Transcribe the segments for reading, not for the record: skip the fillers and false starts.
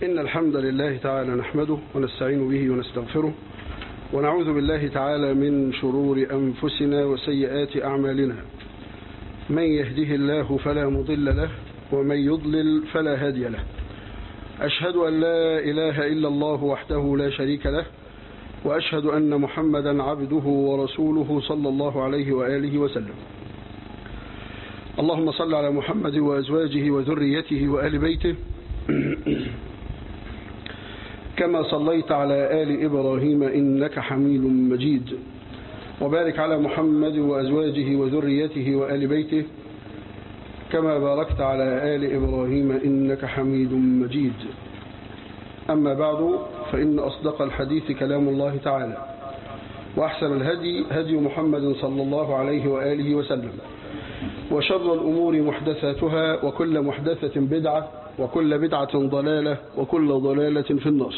إن الحمد لله تعالى نحمده ونستعين به ونستغفره ونعوذ بالله تعالى من شرور أنفسنا وسيئات أعمالنا. من يهده الله فلا مضل له ومن يضلل فلا هادي له. أشهد أن لا إله إلا الله وحده لا شريك له، وأشهد أن محمدا عبده ورسوله صلى الله عليه وآله وسلم. اللهم صل على محمد وأزواجه وذريته وآل بيته كما صليت على آل إبراهيم إنك حميد مجيد، وبارك على محمد وأزواجه وذريته وآل بيته كما باركت على آل إبراهيم إنك حميد مجيد. أما بعد، فإن أصدق الحديث كلام الله تعالى، وأحسن الهدي هدي محمد صلى الله عليه وآله وسلم، وشر الأمور محدثاتها، وكل محدثة بدعة، وكل بدعة ضلالة، وكل ضلالة في النار.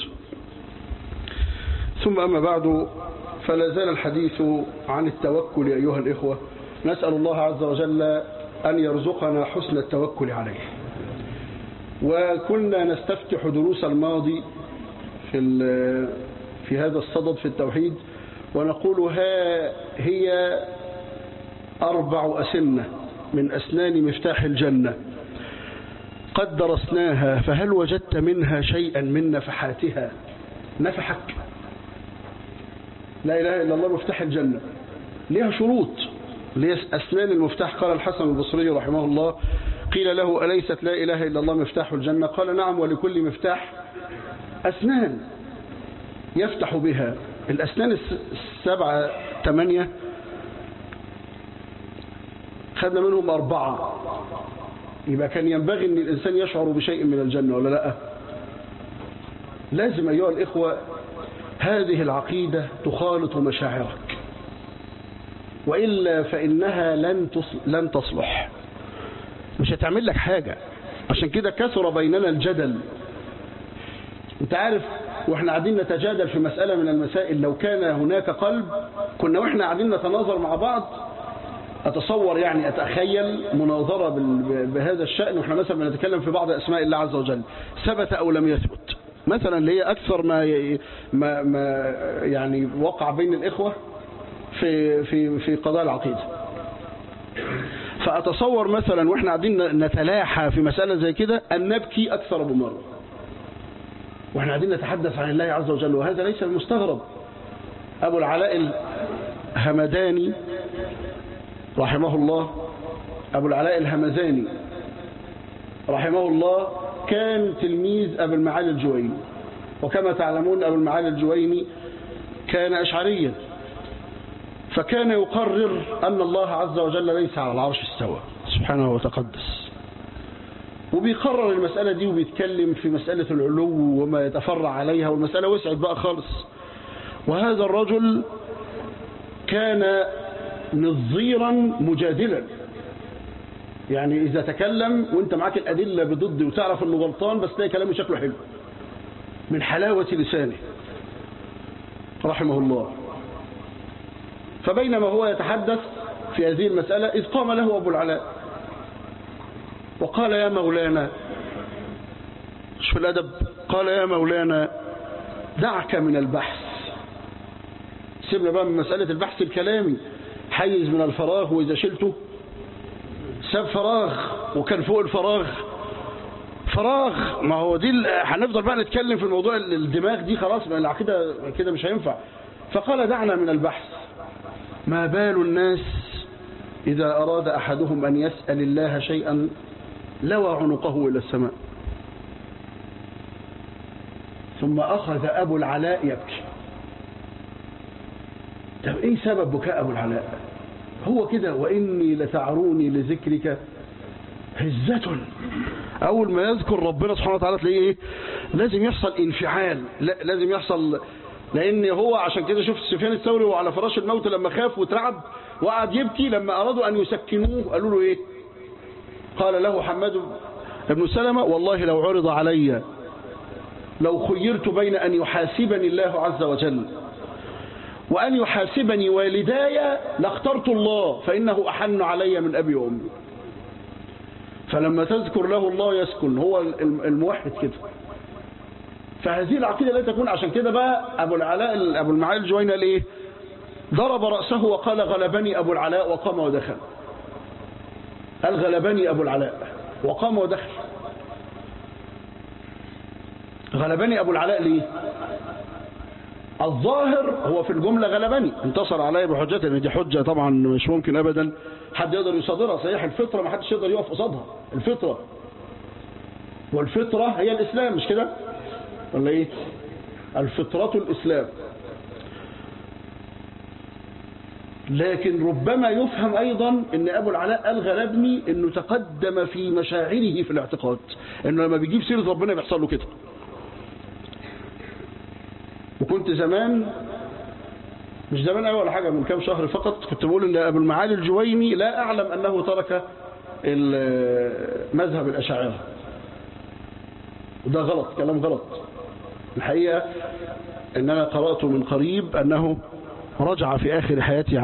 ثم أما بعد، فلا زال الحديث عن التوكل أيها الإخوة. نسأل الله عز وجل أن يرزقنا حسن التوكل عليه. وكنا نستفتح دروس الماضي في هذا الصدد في التوحيد، ونقول ها هي 4 أسنة من أسنان مفتاح الجنة قد درسناها، فهل وجدت منها شيئا من نفحاتها؟ نفحك؟ لا إله إلا الله مفتاح الجنة لها شروط، لها أسنان المفتاح. قال الحسن البصري رحمه الله: قيل له: أليست لا إله إلا الله مفتاح الجنة؟ قال: نعم، ولكل مفتاح أسنان يفتح بها. الأسنان 7 8 خدنا منهم 4، يبقى كان ينبغي أن الإنسان يشعر بشيء من الجنة ولا لا؟ لازم أيها الإخوة هذه العقيدة تخالط مشاعرك، وإلا فإنها لن تصلح، مش هتعمل لك حاجة. عشان كده كثر بيننا الجدل. انت عارف، واحنا قاعدين نتجادل في مسألة من المسائل، لو كان هناك قلب كنا واحنا قاعدين نتناظر مع بعض، أتصور يعني أتخيل مناظرة بهذا الشأن، وإحنا مثلا بنتكلم في بعض أسماء الله عز وجل، ثبت أو لم يثبت مثلا، اللي هي أكثر ما يعني وقع بين الإخوة في قضايا العقيدة. فأتصور مثلا وإحنا قاعدين نتلاحى في مسألة زي كده أن نبكي أكثر بمرة وإحنا قاعدين نتحدث عن الله عز وجل، وهذا ليس المستغرب. أبو العلاء الهمداني رحمه الله، أبو العلاء الهمزاني رحمه الله، كان تلميذ أبو المعالي الجويني، وكما تعلمون أبو المعالي الجويني كان أشعريا، فكان يقرر أن الله عز وجل ليس على العرش استوى سبحانه وتقدس، وبيقرر المسألة دي، وبيتكلم في مسألة العلو وما يتفرع عليها، والمسألة وسعت بقى خالص. وهذا الرجل كان نظيرا مجادلا، يعني إذا تكلم وانت معاك الأدلة بضد وتعرف انه غلطان، بس تلاقي كلامه شكله حلو من حلاوة لسانه رحمه الله. فبينما هو يتحدث في هذه المسألة، إذ قام له أبو العلاء وقال: يا مولانا، شوف الأدب، قال: يا مولانا دعك من البحث، سيبنا بقى من مسألة البحث الكلامي، حيز من الفراغ، وإذا شلته ساب فراغ، وكان فوق الفراغ فراغ. ما هو دي هنفضل بقى نتكلم في الموضوع الدماغ دي، خلاص ما العقيدة كده مش هينفع. فقال: دعنا من البحث، ما بال الناس إذا أراد أحدهم أن يسأل الله شيئا لوى عنقه إلى السماء. ثم أخذ أبو العلاء يبكي. طب إيه سبب بكاء أبو العلاء؟ هو كده: وإني لتعروني لذكرك هزة. أول ما يذكر ربنا سبحانه وتعالى تلاقيه إيه؟ لازم يحصل انفعال، لازم يحصل، لأن هو عشان كده شفت سفيان الثوري وعلى فراش الموت لما خاف وترعب وقعد يبكي، لما أرادوا أن يسكنوه قالوا له إيه؟ قال له حماد بن سلمة: والله لو عرض علي، لو خيرت بين أن يحاسبني الله عز وجل وأن يحاسبني والداي لاخترت الله، فإنه أحن علي من أبي وأمي. فلما تذكر له الله يسكن، هو الموحد كده. فهذه العقيدة لا تكون. عشان كده بقى أبو المعالي الجويني قال إيه؟ ضرب رأسه وقال غلبني أبو العلاء وقام ودخل. قال غلبني أبو العلاء وقام ودخل. غلبني أبو العلاء ليه؟ الظاهر هو في الجملة غلبني، انتصر علي بحجته، ان دي حجة طبعا مش ممكن أبدا حد يقدر يصادرها. صحيح الفطرة ما حدش يقدر يقف قصادها، الفطرة، والفطرة هي الإسلام، مش كده ولا إيه؟ الفطرة الإسلام. لكن ربما يفهم أيضا ان أبو العلاء قال غلبني انه تقدم في مشاعره في الاعتقاد، انه لما بيجيب سيرة ربنا بيحصل له كده. وكنت زمان، مش زمان أول ولا حاجة، من كام شهر فقط، كنت بقول ان أبو المعالي الجويني لا أعلم أنه ترك مذهب الأشاعرة، وده غلط، كلام غلط. الحقيقة ان انا قرأت من قريب انه رجع في آخر حياته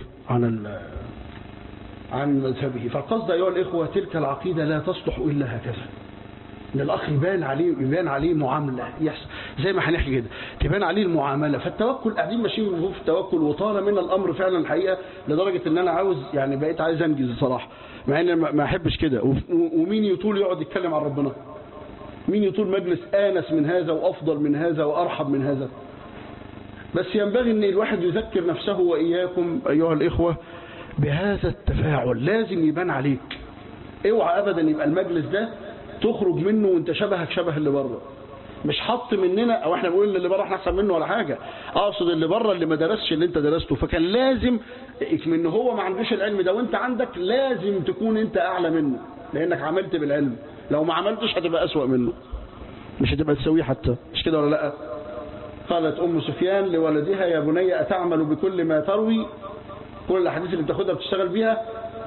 عن مذهبه. فالقصد أيها الإخوة تلك العقيدة لا تصلح إلا هكذا، ان الأخ يبان عليه معاملة، يحصل زي ما هنحكي كده، تبان عليه المعاملة. فالتوكل قاعدين ماشيين في التوكل، وطال من الأمر فعلا الحقيقة لدرجة ان انا بقيت عايز انجز الصراحة، مع ان ما احبش كده. ومين يطول يقعد يتكلم عن ربنا؟ مين يطول مجلس آنس من هذا وأفضل من هذا وأرحب من هذا؟ بس ينبغي ان الواحد يذكر نفسه وإياكم أيها الإخوة بهذا التفاعل، لازم يبان عليك. اوعى أبدا يبقى المجلس ده تخرج منه وانت شبهك شبه اللي بره، مش حط مننا، او احنا بنقول اللي بره احنا احسن منه ولا حاجة، اقصد اللي بره اللي ما درسش اللي انت درسته. فكان لازم من هو ما عندوش العلم ده وانت عندك، لازم تكون انت اعلى منه، لانك عملت بالعلم. لو ما عملتش هتبقى اسوأ منه، مش هتبقى تسويه حتى، مش كده ولا لا؟ قالت ام سفيان لولدها يا بني اتعمل بكل ما تروي، كل الاحاديث اللي بتاخدها بتشتغل بيها؟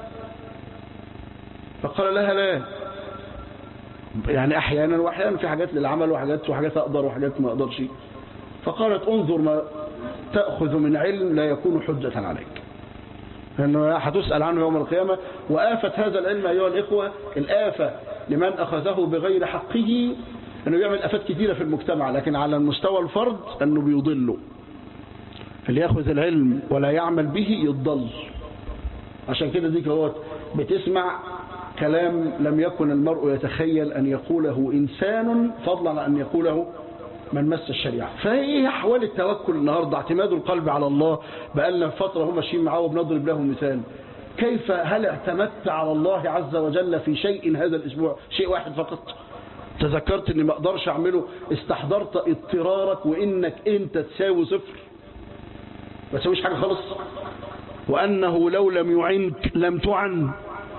فقال لها لا، يعني احيانا واحيانا، في حاجات للعمل وحاجات اقدر وحاجات ما اقدرش. فقالت انظر ما تأخذ من علم لا يكون حجة عليك، لأنه هتسأل عنه يوم القيامة. وآفة هذا العلم أيها الإخوة، الآفة لمن أخذه بغير حقه أنه يعمل آفات كثيرة في المجتمع، لكن على المستوى الفرد أنه بيضله. اللي يأخذ العلم ولا يعمل به يضل. عشان كده ديك هو بتسمع كلام لم يكن المرء يتخيل أن يقوله إنسان، فضلا عن أن يقوله من مس الشريعة. فهي أحوال التوكل النهاردة، اعتماد القلب على الله. بقالنا فترة هم ماشيين معاه وبنضرب له مثال. كيف هل اعتمدت على الله عز وجل في شيء هذا الأسبوع؟ شيء واحد فقط تذكرت أني ما أقدرش أعمله، استحضرت اضطرارك وإنك أنت تساوي صفر، ما تساويش حاجة خالص، وأنه لو لم يعنك لم تعن.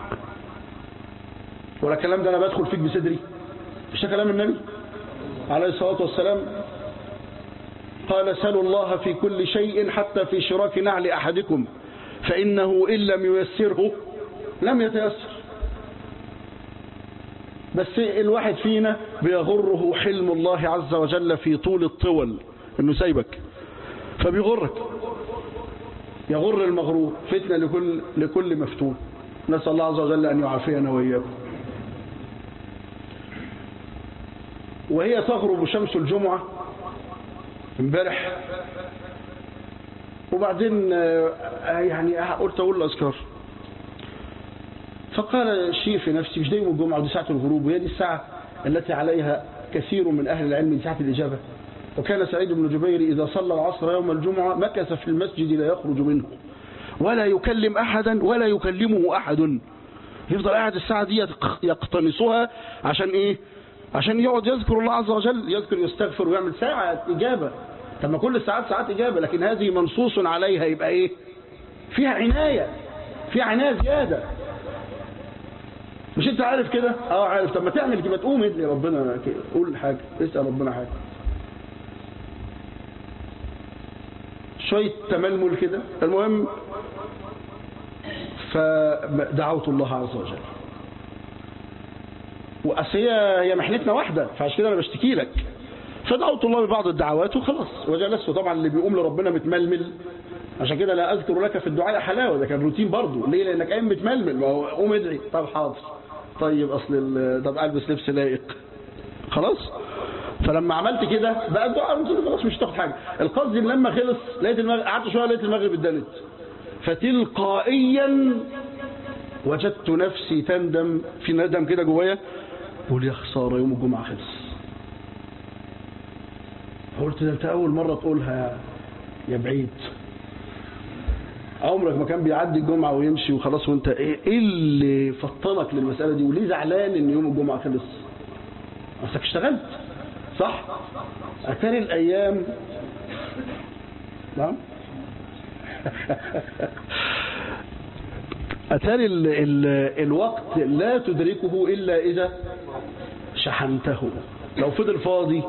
ولا الكلام ده أنا بدخل فيك بصدري، مش كلام النبي عليه الصلاة والسلام؟ قال سلوا الله في كل شيء حتى في شراك نعل أحدكم فإنه إن لم ييسره لم يتيسر. بس الواحد فينا بيغره حلم الله عز وجل في طول الطول، إنه سايبك فبيغرك، يغر المغرور، فتنة لكل مفتون. نسأل الله عز وجل أن يعافينا وإياكم. وهي تغرب شمس الجمعة امبارح، وبعدين يعني قلت أقول الأذكار، فقال شيء في نفسي، مش دايما الجمعة ودي ساعة الغروب، وهي دي الساعة التي عليها كثير من أهل العلم، دي ساعة الإجابة. وكان سعيد بن جبير إذا صلى العصر يوم الجمعة مكث في المسجد لا يخرج منه ولا يكلم أحدا ولا يكلمه أحد، يفضل قاعد الساعة دي يقتنصها عشان إيه؟ عشان يقعد يذكر الله عز وجل، يذكر يستغفر ويعمل ساعة إجابة. طب ما كل الساعات ساعات إجابة، لكن هذه منصوص عليها، يبقى إيه؟ فيها عناية، فيها عناية زيادة. مش أنت عارف كده؟ عارف. طب ما تعمل كده، تقوم ادعي ربنا، قول حاجة، اسأل ربنا حاجة، شوية تململ كده. المهم فدعوت الله عز وجل، وأسيا هي محنتنا واحدة، فعشان كده أنا بشتكي لك. فدعوت الله ببعض الدعوات وخلاص وجلست. طبعا اللي بيقوم لربنا متململ، عشان كده لا أذكر لك في الدعاء حلاوة، ده كان روتين برضه. ليه؟ لأنك قايم متململ، ما هو قوم ادعي. طب حاضر، طيب أصل طب ألبس لبس لايق، خلاص. فلما عملت كده بقى الدعاء قلت له خلاص مش هتاخد حاجه. القصد ان لما خلص لقيت المغرب، قعدت شويه لقيت المغرب اتدنت، فتلقائيا وجدت نفسي تندم، في ندم كده جوايا، قول يا خساره يوم الجمعه خلص. قلت ده انت اول مره تقولها يا بعيد، عمرك ما كان بيعدي الجمعه ويمشي وخلاص، وانت ايه اللي فطنك للمساله دي؟ وليه زعلان ان يوم الجمعه خلص؟ اصلك اشتغلت صح؟ اتاري الايام نعم اتاري الوقت لا تدركه الا اذا شحنته. لو فضل فاضي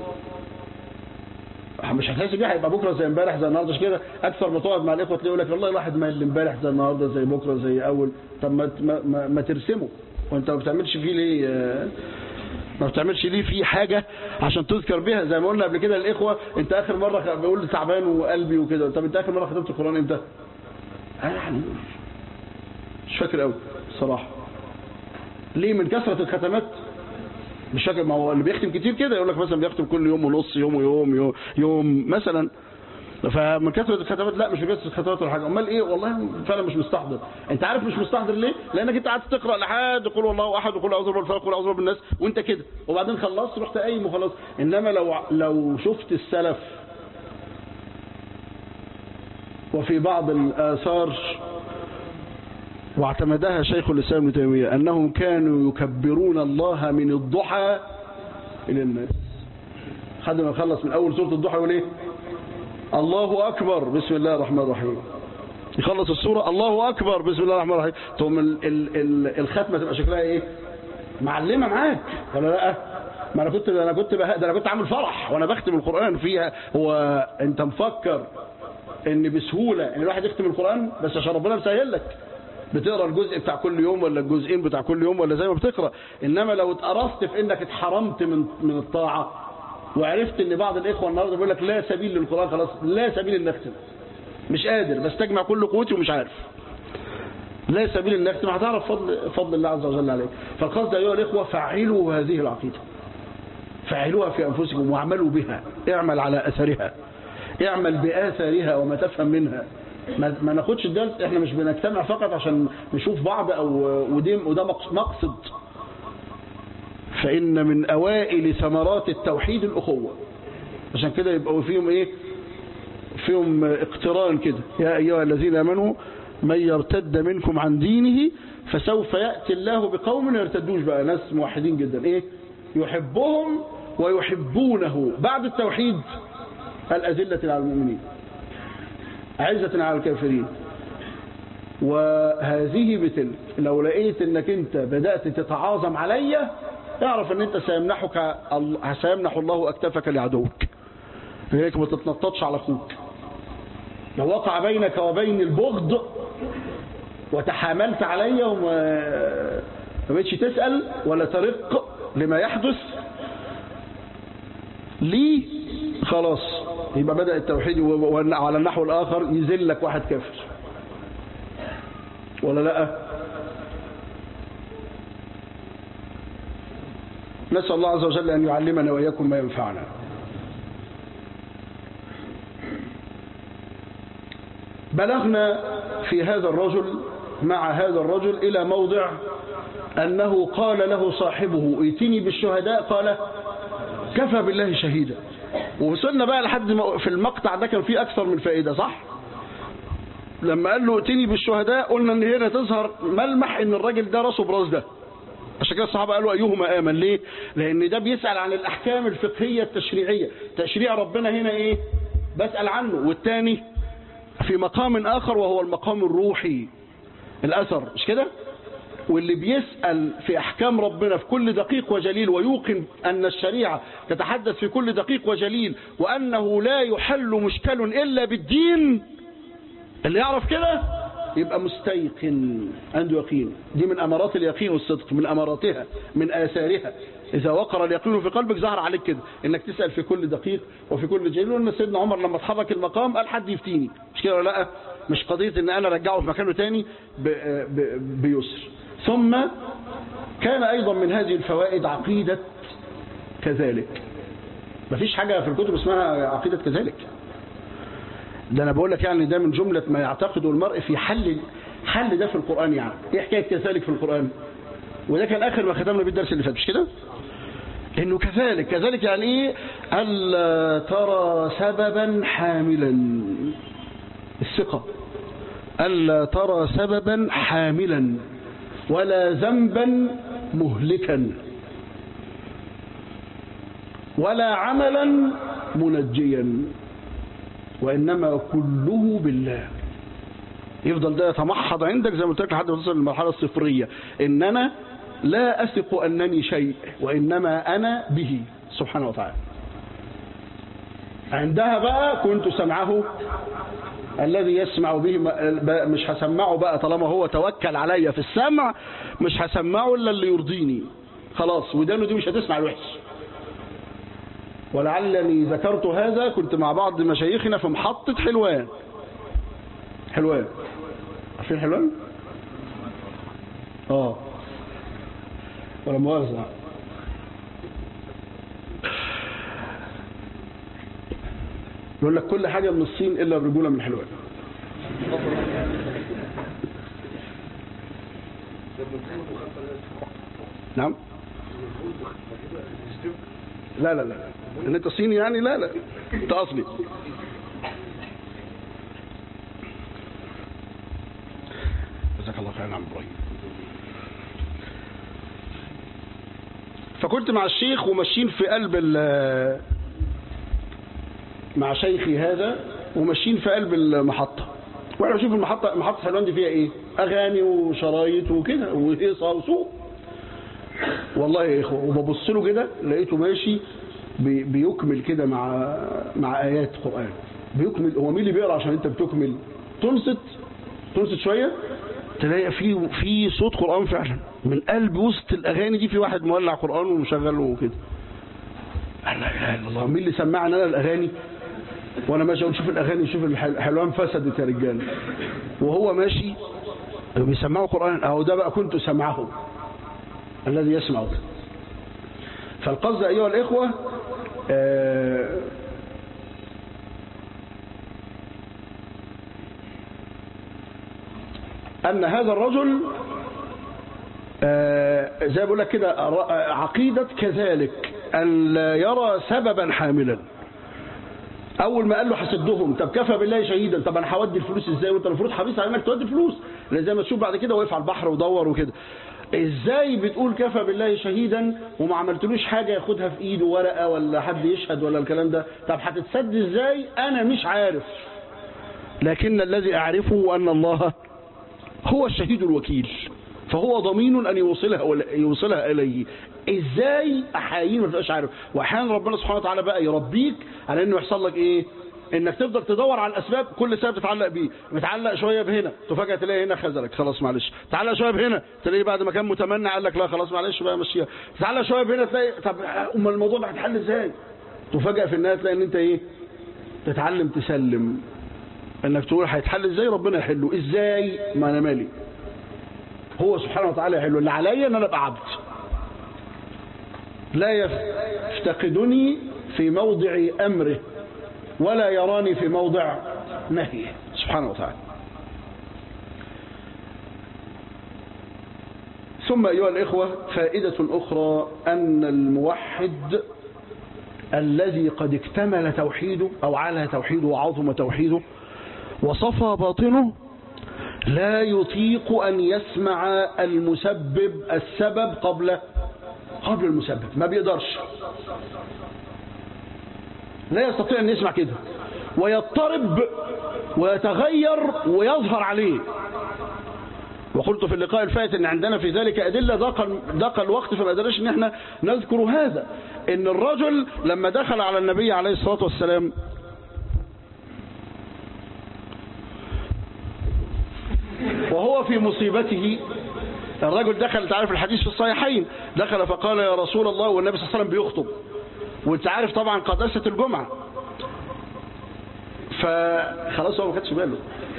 مش هتحس بيه، هيبقى بكره زي امبارح زي النهارده. كده اكثر ما تقعد مع الاخوه تلاقي يقول لك والله الواحد ما اللي امبارح زي النهارده زي بكره زي اول. طب ما ترسمه، وانت ما بتعملش فيه ليه؟ ما بتعملش ليه فيه حاجه عشان تذكر بها؟ زي ما قلنا قبل كده الاخوه، انت اخر مره بيقول تعبان وقلبي وكده، طب انت اخر مره ختمت القران امتى؟ يعني مش فاكر قوي الصراحه. ليه؟ من كثره الختمات مش فاكر. ما هو اللي بيختم كتير كده يقول لك مثلا بيختم كل يوم ونص، يوم ويوم يوم, يوم مثلا. فمن كثره الختمات لا، مش من كثره الختمات ولا حاجه. امال ايه؟ والله فعلا مش مستحضر. انت عارف مش مستحضر ليه؟ لانك انت قعدت تقرا لحد قل والله احد وقل اعوذ برب الفلق وقل اعوذ برب الناس وانت كده، وبعدين خلصت رحت قايم وخلاص. انما لو شفت السلف وفي بعض الاثار واعتمدها شيخ الاسلام ابن تيميه انهم كانوا يكبرون الله من الضحى الى الناس. حد ما يخلص من اول سوره الضحى يقول ايه؟ الله اكبر بسم الله الرحمن الرحيم. يخلص السوره الله اكبر بسم الله الرحمن الرحيم. ثم الختمه تبقى شكلها ايه؟ معلمه معاك ولا لا؟ ما انا كنت عامل فرح وانا بختم القران فيها. هو انت مفكر ان بسهوله ان الواحد يختم القران بس عشان ربنا مسهل لك؟ بتقرا الجزء بتاع كل يوم ولا الجزئين بتاع كل يوم ولا زي ما بتقرا. انما لو اتقرصت في انك اتحرمت من الطاعه وعرفت ان بعض الاخوه النهارده بيقول لك لا سبيل للقران، خلاص لا سبيل ان اختم، مش قادر بستجمع كل قوتي ومش عارف، لا سبيل ان اختم، هتعرف فضل الله عز وجل عليك. فالقصد ايها الاخوه فعلوا هذه العقيده، فعلوها في انفسكم واعملوا بها، اعمل على اثرها، اعمل باثارها وما تفهم منها. ما ناخدش الدرس، احنا مش بنجتمع فقط عشان نشوف بعض وده مقصد. فإن من أوائل ثمرات التوحيد الأخوة، عشان كده يبقوا فيهم إيه؟ فيهم اقتران كده. يا أيها الذين آمنوا من يرتد منكم عن دينه فسوف يأتي الله بقوم يرتدوش، بقى ناس موحدين جدا، إيه؟ يحبهم ويحبونه. بعد التوحيد الأذلة على المؤمنين عزة على الكافرين. وهذه بتلك لو لقيت انك انت بدأت تتعاظم علي اعرف ان انت سيمنح الله اكتافك لعدوك. هيك ما تتنططش على اخوك. لو وقع بينك وبين البغض وتحاملت علي وما بقتش تسأل ولا ترق لما يحدث لي، خلاص يبقى بدأ التوحيد. وعلى النحو الآخر يذلك واحد كافر ولا لا؟ نسأل الله عز وجل أن يعلمنا وإياكم ما ينفعنا. بلغنا في هذا الرجل مع هذا الرجل إلى موضع أنه قال له صاحبه ائتني بالشهداء، قال كفى بالله شهيدا. ووصلنا بقى لحد في المقطع ده كان فيه أكثر من فائدة، صح؟ لما قال له ائتني بالشهداء قلنا ان هنا تظهر ملمح ان الراجل ده راسه براس ده. عشان كده الصحابه قالوا ايهما امن. ليه؟ لان ده بيسأل عن الاحكام الفقهيه التشريعيه، تشريع ربنا هنا ايه؟ بسأل عنه. والتاني في مقام اخر وهو المقام الروحي، الاثر، مش كده؟ واللي بيسأل في احكام ربنا في كل دقيق وجليل ويوقن ان الشريعه تتحدث في كل دقيق وجليل وانه لا يحل مشكل الا بالدين، اللي يعرف كده يبقى مستيقن، عنده يقين. دي من أمارات اليقين والصدق، من أماراتها، من آثارها. إذا وقر اليقين في قلبك ظهر عليك كده إنك تسأل في كل دقيق وفي كل جليل. وإن سيدنا عمر لما اتحرك المقام قال حد يفتيني، مش كده ولا لا؟ مش قضية إن أنا رجعه في مكانه تاني بيسر. ثم كان أيضا من هذه الفوائد عقيدة كذلك مفيش حاجة في الكتب اسمها عقيدة كذلك. ده أنا بقول لك يعني ده من جملة ما يعتقده المرء في حل ده في القرآن. يعني إيه حكاية كذلك في القرآن؟ وده كان آخر ما ختمنا بالدرس اللي فات، مش كده؟ إنه كذلك يعني إيه؟ ألا ترى سببا حاملا، الثقة، ألا ترى سببا حاملا ولا ذنبا مهلكا ولا عملا منجيا، وإنما كله بالله. يفضل ده يتمحض عندك زي ما قلت لك لحد ما تصل للمرحلة الصفرية، إن أنا لا أثق أنني شيء وإنما أنا به سبحانه وتعالى. عندها بقى كنت سمعه الذي يسمع به، مش هسمعه بقى طالما هو توكل عليا في السمع، مش هسمعه إلا اللي يرضيني خلاص، ودانه دي مش هتسمع الوحش. ولعلني ذكرت هذا، كنت مع بعض مشايخنا في محطة حلوان. عارفين حلوان؟ ولا مؤاخذة، يقول لك كل حاجة من الصين إلا الرجولة من حلوان. نعم. لا ان انت صيني يعني، لا انت اصلي. جزاك الله خيرا يا عم ابراهيم. فكنت مع الشيخ وماشيين في قلب مع شيخي هذا، وماشيين في قلب المحطة، وانا بشوف محطة حلوان دي فيها ايه؟ اغاني وشرايط وكده وهيصة وسوق. والله يا اخوة، وببص له كده لقيته ماشي بيكمل كده مع آيات قرآن، بيكمل. هو مين اللي بيقرأ عشان انت بتكمل؟ تنصت شوية تلاقي في صوت قرآن فعلا من قلب وسط الأغاني دي، في واحد مولع قرآن ومشغله وكده. لا إله إلا الله، مين اللي سمعنا انا الأغاني؟ وانا ماشي اقول شوف الأغاني، شوف الحلوان فسدت يا رجال، وهو ماشي بيسمعوا قرآن. اهو ده بقى كنت سمعه الذي يسمعه. فالقصد أيها الإخوة أن هذا الرجل زي بقول لك كده عقيدة كذلك، أن لا يرى سببا حاملا. أول ما قال له حسدهم، طب كفى بالله شهيدا، طب أنا هودي الفلوس إزاي وأنت المفروض حريص على إنك تودي الفلوس، لأن زي ما تشوف بعد كده واقف على البحر ودور وكده. ازاي بتقول كفى بالله شهيدا وما عملتلوش حاجة ياخدها في ايده ورقة ولا حد يشهد ولا الكلام ده؟ طب هتتسد ازاي؟ انا مش عارف، لكن الذي اعرفه ان الله هو الشهيد الوكيل، فهو ضمين ان يوصلها اليه. ازاي احيانا ما تبقاش عارف. واحيانا ربنا سبحانه وتعالى بقى يربيك على انه يحصل لك ايه؟ انك تفضل تدور على الاسباب، كل سبب تتعلق بيه، متعلق شويه بهنا تفاجئ تلاقي هنا خذلك خلاص معلش، تعلق شويه بهنا تلاقي بعد ما كان متمنى قال لك لا خلاص معلش بقى مشيها، تعلق شويه بهنا تلاقي طب امال الموضوع ده هيتحل ازاي؟ تفاجئ في النهايه تلاقي ان انت ايه؟ تتعلم تسلم، انك تقول هيتحل ازاي؟ ربنا يحله ازاي؟ ما انا مالي، هو سبحانه وتعالى يحله. اللي عليا ان انا ابقى عبد لا يفتقدني في موضع امره ولا يراني في موضع نهيه سبحانه وتعالى. ثم أيها الإخوة فائدة أخرى، أن الموحد الذي قد اكتمل توحيده أو على توحيده وعظم توحيده وصفى باطنه لا يطيق أن يسمع السبب قبل المسبب، ما بيقدرش، لا يستطيع أن يسمع كده، ويضطرب ويتغير ويظهر عليه. وقلت في اللقاء الفائت ان عندنا في ذلك أدلة، ضاق الوقت فما قدرناش ان احنا نذكر هذا. ان الرجل لما دخل على النبي عليه الصلاة والسلام وهو في مصيبته، الرجل دخل، تعرف الحديث في الصحيحين، دخل فقال يا رسول الله، والنبي صلى الله عليه وسلم بيخطب، وانت عارف طبعا قداسة الجمعة، فخلاص هو ما خدش باله،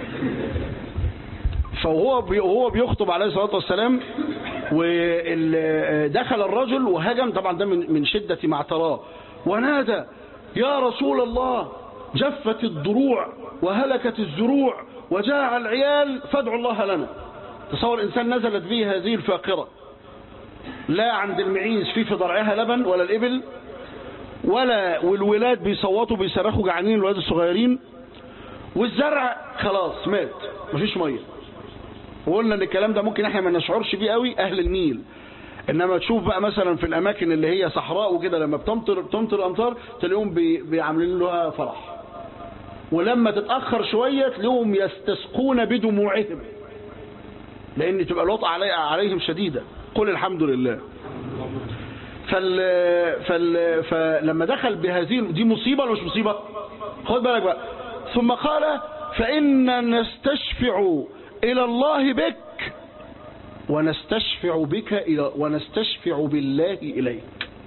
فهو بيخطب عليه الصلاة والسلام، ودخل الرجل وهجم، طبعا ده من شدة ما اعتراه، ونادى يا رسول الله جفت الضروع وهلكت الزروع وجاع العيال فادعوا الله لنا. تصور إنسان نزلت به هذه الفاقرة، لا عند المعيز في ضرعها لبن ولا الإبل ولا، والولاد بيصوتوا بيصرخوا جعانين الولاد الصغيرين، والزرع خلاص مات مفيش ميه. وقلنا ان الكلام ده ممكن احنا ما نشعرش بيه قوي اهل النيل، انما تشوف بقى مثلا في الاماكن اللي هي صحراء وكده لما بتمطر امطار تلاقيهم بيعملين لها فرح، ولما تتاخر شويه تلاقيهم يستسقون بدموعهم لان تبقى الوطأة عليهم شديده. قل الحمد لله. فلما دخل بهذه دي مصيبه ولا مش مصيبه؟ خد بالك بقى. ثم قال فإنا نستشفع إلى الله بك ونستشفع بالله إليك.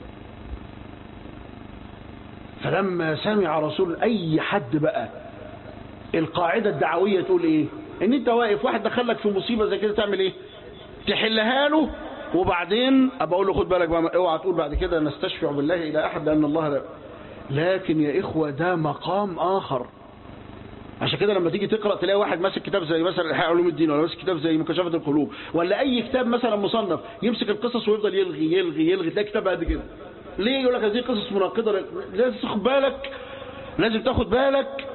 فلما سمع رسول أي حد بقى القاعدة الدعوية تقول إيه؟ إن أنت واقف واحد دخلك في مصيبة زي كده تعمل إيه؟ تحلها له، وبعدين أبقى أقول له خد بالك بقى اوعى تقول بعد كده نستشفع بالله إلى أحد لأن الله لا. لكن يا إخوة ده مقام آخر. عشان كده لما تيجي تقرأ تلاقي واحد ماسك كتاب زي مثلا إحياء علوم الدين، ولا ماسك كتاب زي مكاشفة القلوب، ولا أي كتاب مثلا مصنف، يمسك القصص ويفضل يلغي يلغي يلغي، تلاقي كتاب قد كده. ليه؟ يقول لك هذه قصص مناقضة. لازم تاخد بالك، لازم تاخد بالك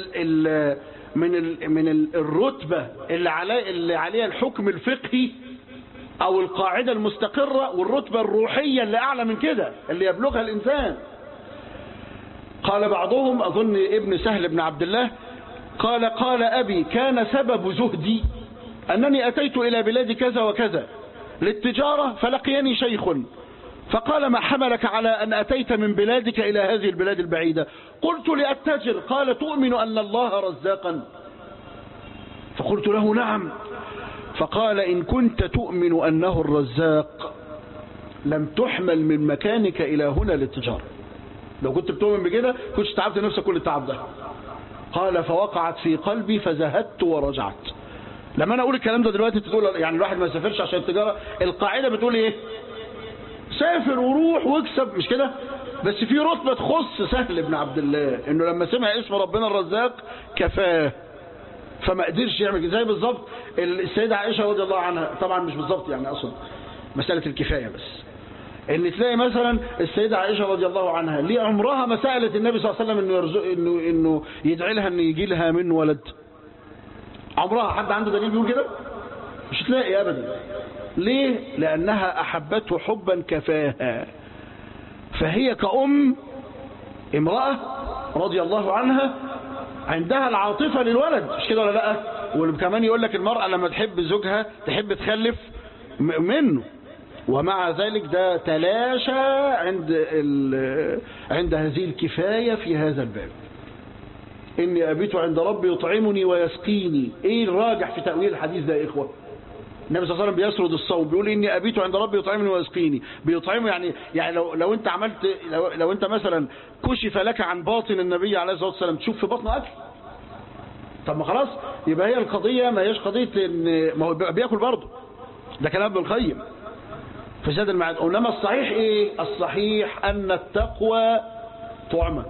من الرتبة اللي عليها الحكم الفقهي أو القاعدة المستقرة، والرتبة الروحية اللي أعلى من كده اللي يبلغها الإنسان. قال بعضهم أظن ابن سهل بن عبد الله قال أبي كان سبب زهدي أنني أتيت إلى بلاد كذا وكذا للتجارة فلقيني شيخ فقال ما حملك على أن أتيت من بلادك إلى هذه البلاد البعيدة؟ قلت لأتجر. قال تؤمن أن الله رزاقا؟ فقلت له نعم. فقال إن كنت تؤمن أنه الرزاق لم تحمل من مكانك إلى هنا للتجارة. لو كنت بتؤمن بكده كنتش تعبت نفسك كل التعب ده. قال فوقعت في قلبي فزهدت ورجعت. لما انا اقول الكلام ده دلوقتي تقول يعني الواحد ما يسافرش عشان التجاره، القاعده بتقول ايه؟ سافر وروح واكسب، مش كده؟ بس في رتبه تخص سهل بن عبد الله انه لما سمع اسم ربنا الرزاق كفاه، فما قدرش يعمل زي بالظبط السيده عائشه رضي الله عنها. طبعا مش بالظبط يعني، اقصد مساله الكفايه بس، ان تلاقي مثلا السيده عائشه رضي الله عنها ليه عمرها ما سالت النبي صلى الله عليه وسلم انه يرزق انه يدعي لها ان يجي لها من ولد. عمرها حد عنده دليل بيقول كده؟ مش تلاقي ابدا. ليه؟ لانها احبته حبا كفاها. فهي كأم امراه رضي الله عنها عندها العاطفه للولد، مش كده ولا لا؟ وكمان يقول لك المراه لما تحب زوجها تحب تخلف منه، ومع ذلك ده تلاشى عند هذه الكفاية في هذا الباب. إني أبيت عند ربي يطعمني ويسقيني. إيه الراجح في تأويل الحديث ده يا إخوة؟ النبي صلى الله عليه وسلم بيسرد الصوم، بيقول إني أبيت عند ربي يطعمني ويسقيني. بيطعمه يعني لو أنت عملت لو أنت مثلا كشف لك عن باطن النبي عليه الصلاة والسلام تشوف في بطنه أكل. طب ما خلاص يبقى هي القضية ما هيش قضية إن ما هو بياكل برضه. ده كلام ابن القيم في زاد المعاد. انما الصحيح ايه؟ الصحيح ان التقوى طعمه.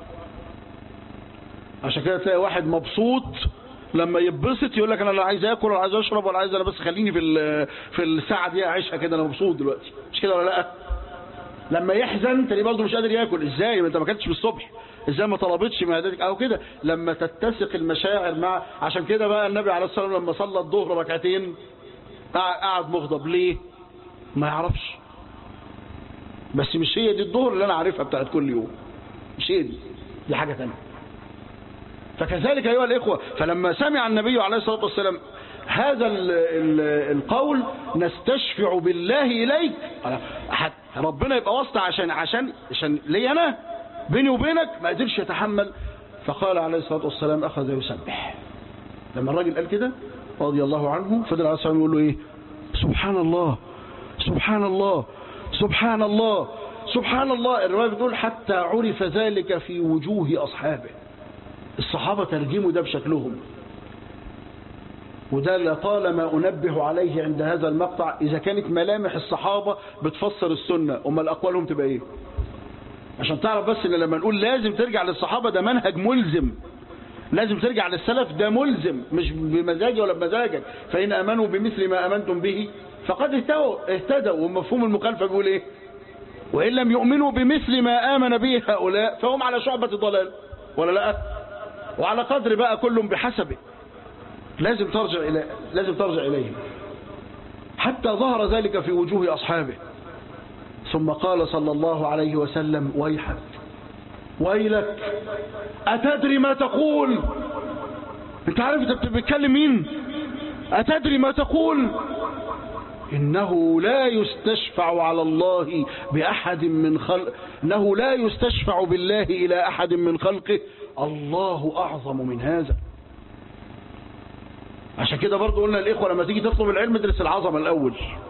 عشان كده تلاقي واحد مبسوط لما يتبسط يقول لك انا لا عايز اكل ولا عايز اشرب ولا عايز، انا بس خليني في الساعه دي اعيشها كده، انا مبسوط دلوقتي، مش كده ولا لا؟ لما يحزن تلاقيه برضه مش قادر ياكل. ازاي؟ ما انت ما اكلتش بالصبح، ازاي ما طلبتش معدتك او كده؟ لما تتسق المشاعر مع. عشان كده بقى النبي عليه الصلاه والسلام لما صلى الظهر ركعتين قعد مغضب. ليه؟ ما يعرفش. بس مش هي دي الظهر اللي انا عارفها بتاعت كل يوم، مش هي دي حاجة تانية. فكذلك ايها الاخوة، فلما سمع النبي عليه الصلاة والسلام هذا القول نستشفع بالله اليك، ربنا يبقى واسطة عشان لي انا بيني وبينك، ما قدرش يتحمل. فقال عليه الصلاة والسلام اخذ يسبح. لما الراجل قال كده رضي الله عنه فضل عليه الصلاة والسلام يقول له ايه؟ سبحان الله سبحان الله سبحان الله سبحان الله. الرواية بتقول حتى عرف ذلك في وجوه أصحابه. الصحابة ترجموا ده بشكلهم. وده لطالما أنبه عليه عند هذا المقطع، إذا كانت ملامح الصحابة بتفسر السنة أما الأقوالهم تبقى إيه؟ عشان تعرف بس ان لما نقول لازم ترجع للصحابة ده منهج ملزم، لازم ترجع للسلف ده ملزم، مش بمزاجي ولا بمزاجك. فإن آمنوا بمثل ما آمنتم به فقد اهتدوا. ومفهوم المخالفة بيقول ايه؟ وإن لم يؤمنوا بمثل ما آمن به هؤلاء فهم على شعبة ضلال، ولا لا؟ وعلى قدر بقى كل بحسبه، لازم ترجع إليه. حتى ظهر ذلك في وجوه أصحابه. ثم قال صلى الله عليه وسلم: ويحك، ويلك، أتدري ما تقول؟ انت عارف انت بتتكلم مين؟ أتدري ما تقول؟ إنه لا يستشفع على الله بأحد من خلق، إنه لا يستشفع بالله إلى أحد من خلقه، الله أعظم من هذا. عشان كده برضو قلنا الإخوة لما تيجي تطلب العلم ادرس العظمة الأول،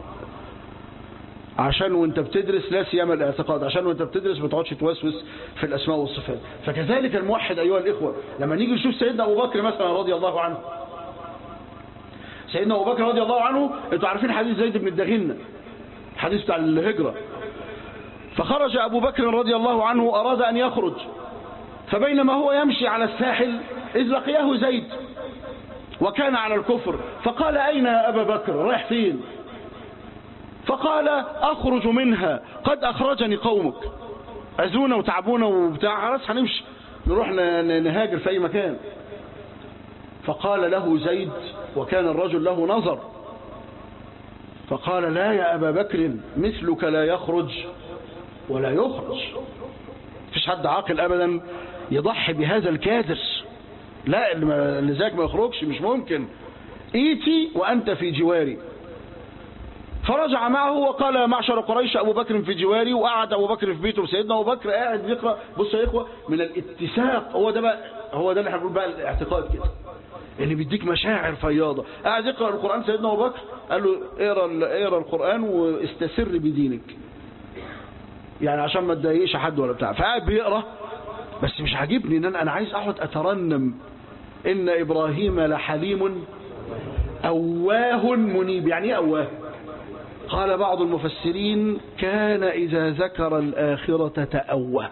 عشان وانت بتدرس لا سيما الاعتقاد، عشان وانت بتدرس ما تقعدش توسوس في الأسماء والصفات. فكذلك الموحد أيها الإخوة لما نيجي نشوف سيدنا أبو بكر مثلا رضي الله عنه، سيدنا أبو بكر رضي الله عنه، انتوا عارفين حديث زيد بن الدغنة، الحديث بتاع الهجرة. فخرج أبو بكر رضي الله عنه، أراد أن يخرج، فبينما هو يمشي على الساحل إذ لقياه زيد وكان على الكفر، فقال: أين يا أبا بكر؟ رايح فين؟ فقال: أخرج منها، قد أخرجني قومك، أذونا وتعبونا وبتاع، خلاص هنمشي نروح نهاجر في أي مكان. فقال له زيد، وكان الرجل له نظر، فقال: لا يا أبا بكر، مثلك لا يخرج ولا يخرج. مفيش حد عاقل أبدا يضحي بهذا الكادر، لا اللي زيك ما يخرجش، مش ممكن، ايتي وأنت في جواري. فرجع معه وقال: يا معشر قريش، أبو بكر في جواري. وقعد أبو بكر في بيته، سيدنا أبو بكر قاعد بيقرأ. بصوا يا إخوة، من الاتساق، هو ده اللي احنا بنقول بقى الاعتقاد كده، اللي بيديك مشاعر فياضة. قاعد يقرأ القرآن سيدنا أبو بكر، قال له: اقرأ القرآن واستسر بدينك، يعني عشان ما تضايقش حد ولا بتاع. فقاعد بيقرأ، بس مش عاجبني ان انا عايز اقعد اترنم: ان ابراهيم لحليم اواه منيب. يعني ايه اواه؟ قال بعض المفسرين: كان اذا ذكر الاخرة تأوه.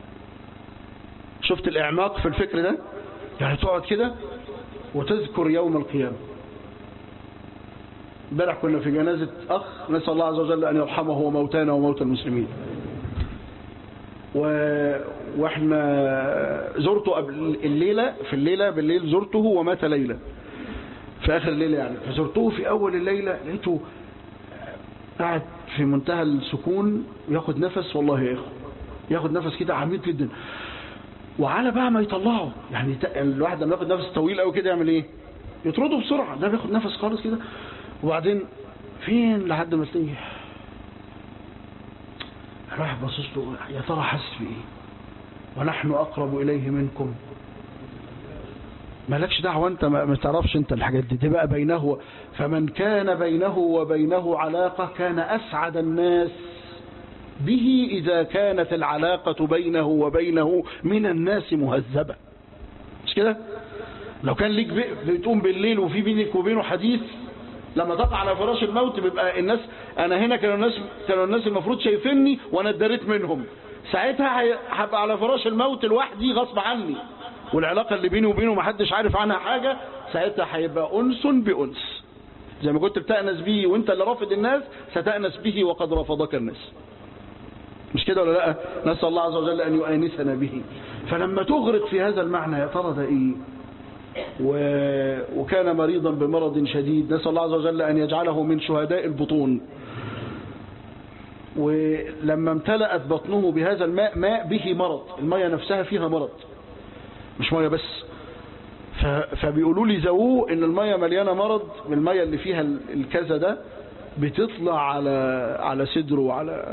شفت الاعماق في الفكر ده؟ يعني تقعد كده وتذكر يوم القيامة. امبارح كنا في جنازة اخ، نسأل الله عز وجل ان يرحمه وموتانا وموتى المسلمين، واحنا زرته قبل الليلة، في الليلة بالليل زرته ومات ليلة في آخر الليلة يعني. فزرته في أول الليلة، لقيته قاعد في منتهى السكون، ياخد نفس، والله يا إخوة ياخد نفس كده عميق جدا، وعلى بقى ما يطلعه. يعني الواحد لما ياخد نفس طويل قوي كده يعمل ايه؟ يطرده بسرعة. ده بياخد نفس خالص كده، وبعدين فين لحد ما تلاقيه راح باصص له، يا ترى حاسس بايه؟ ونحن اقرب اليه منكم. مالكش دعوه انت، ما تعرفش انت الحاجات دي بقى بينه. فمن كان بينه وبينه علاقه كان اسعد الناس به اذا كانت العلاقه بينه وبينه من الناس مهذبه. مش كده؟ لو كان ليك بتقوم بالليل وفي بينك وبينه حديث، لما تقع على فراش الموت بيبقى الناس، انا هنا كانوا الناس المفروض شايفيني وانا اتداريت منهم، ساعتها هبقى على فراش الموت لوحدي غصب عني، والعلاقه اللي بيني وبينه ما حدش عارف عنها حاجه، ساعتها هيبقى انس بانس. زي ما كنت بتأنس به وانت اللي رافض الناس، ستأنس به وقد رفضك الناس. مش كده ولا لا؟ نسأل الله عز وجل ان يؤانسنا به. فلما تغرق في هذا المعنى، يا ترى ده ايه؟ وكان مريضا بمرض شديد، نسأل الله عز وجل أن يجعله من شهداء البطون. ولما امتلأت بطنه بهذا الماء، ماء به مرض، المية نفسها فيها مرض مش مية بس. فبيقولوا لي زووه ان المية مليانة مرض، من المية اللي فيها الكذا ده بتطلع على صدره وعلى،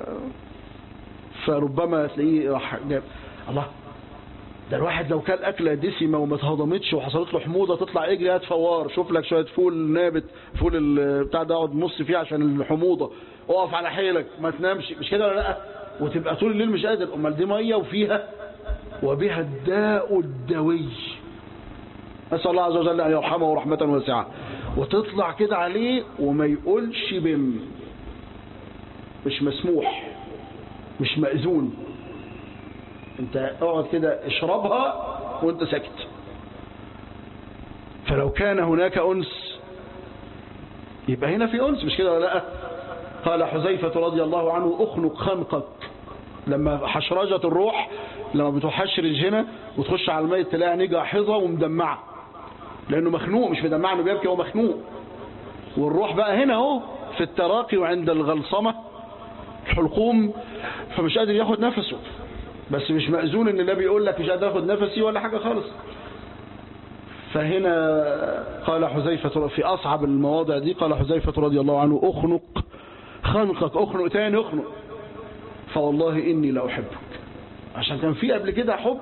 فربما تلاقيه راح جاب الله. ده الواحد لو كان أكلة دسمة وما اتهضمتش وحصلت له حموضة، تطلع اجري هات فوار، شوف لك شوية فول نابت، فول بتاع ده اقعد نص فيه عشان الحموضة، اقف على حيلك ما تنامش. مش كده ولا لا؟ وتبقى طول الليل مش قادر. امال دي مية وفيها وبها الداء الدوي، نسأل الله عز وجل أن يرحمه رحمة واسعة. وتطلع كده عليه وما يقولش مش مسموح، مش مأذون. انت اقعد كده اشربها وانت ساكت. فلو كان هناك أنس يبقى هنا في أنس، مش كده ولا لا؟ قال حذيفة رضي الله عنه اخنق خنقك، لما حشرجة الروح لما بتحشرج هنا وتخش على الميت تلاقي عينيه جاحظة ومدمعة، لأنه مخنوق، مش مدمع انه بيبكي، هو مخنوق. والروح بقى هنا اهو في التراقي وعند الغلصمة الحلقوم، فمش قادر ياخد نفسه، بس مش مأذون ان النبي يقول لك مش قادر اخد نفسي ولا حاجة خالص. فهنا قال حذيفة في أصعب المواضع دي، قال حذيفة رضي الله عنه اخنق خنقك، اخنق تاني اخنق، فوالله إني لأحبك. عشان كان في قبل كده حب،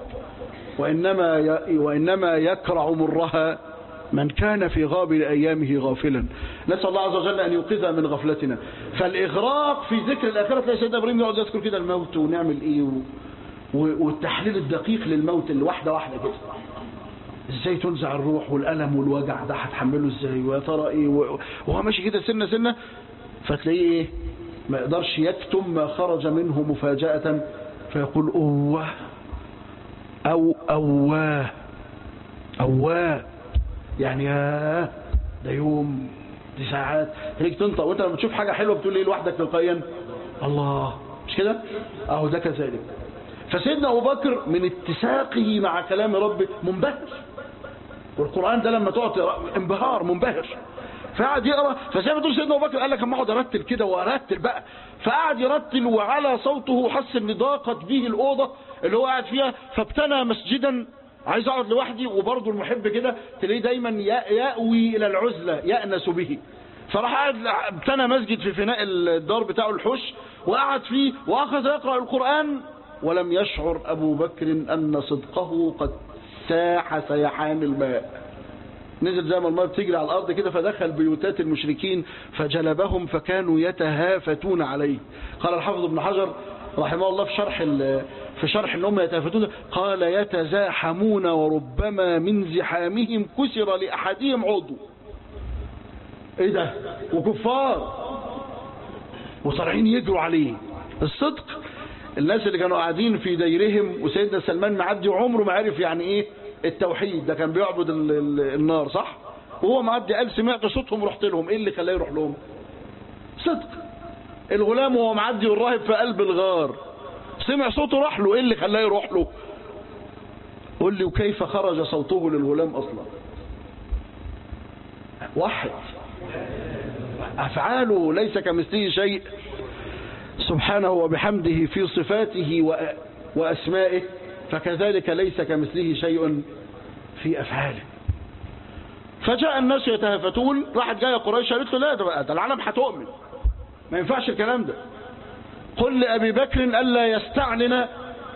وإنما يكرع مرها من كان في غابر أيامه غافلا. نسأل الله عز وجل أن يوقظنا من غفلتنا. فالإغراق في ذكر الآخرة، تلاقي سيدنا إبراهيم يقعد يذكر كده الموت ونعمل إيه والتحليل الدقيق للموت اللي واحدة واحدة كده، ازاي تنزع الروح والألم والوجع ده هتحمله ازاي، ويا ترى ايه، وهو ماشي كده سنة سنة، فتلاقيه ايه ما يقدرش يكتم ما خرج منه مفاجأة، فيقول اوه او اواه اواه، يعني يا ده يوم، دي ساعات، هيك تنطق. وانت لما تشوف حاجة حلوة بتقول ايه لوحدك تلقائيا؟ الله، مش كده؟ اهو ده كذلك. فسيدنا أبو بكر من اتساقه مع كلام ربه منبهر، والقرآن ده لما تقعد انبهار منبهر، فقعد يقرأ. فزي ما تقول سيدنا أبو بكر قال لك اما اقعد ارتل كده وارتل بقى، فقعد يرتل وعلى صوته، حس ان ضاقت به الأوضة اللي هو قاعد فيها، فابتنى مسجدا، عايز اقعد لوحدي. وبرضه المحب كده تلاقيه دايما يأوي إلى العزلة يأنس به، فراح قاعد ابتنى مسجد في فناء الدار بتاعه الحش، وقعد فيه وأخذ يقرأ القرآن، ولم يشعر أبو بكر أن صدقه قد ساح سيحان الماء، نزل زي ما الماء بتجري على الأرض كده، فدخل بيوتات المشركين فجلبهم فكانوا يتهافتون عليه. قال الحافظ ابن حجر رحمه الله في شرح أنهم يتهافتون، قال يتزاحمون وربما من زحامهم كسر لأحدهم عضو. ايه ده؟ وكفار وصارعين يجروا عليه. الصدق، الناس اللي كانوا قاعدين في ديرهم وسيدنا سلمان معدي وعمره ما عرف يعني ايه التوحيد، ده كان بيعبد النار صح، وهو معدي قال سمعت صوتهم رحت لهم، ايه اللي خلاه يروح لهم؟ صدق. الغلام وهو معدي والراهب في قلب الغار سمع صوته راح له، ايه اللي خلاه يروح له؟ قل لي وكيف خرج صوته للغلام اصلا؟ واحد، افعاله ليس كمثله شيء سبحانه وبحمده في صفاته وأسمائه، فكذلك ليس كمثله شيء في أفعاله. فجاء الناس يتهافتون، راحت جاية قريش قالت له لا ده العالم هتؤمن، ما ينفعش الكلام ده، قل لأبي بكر ألا يستعلن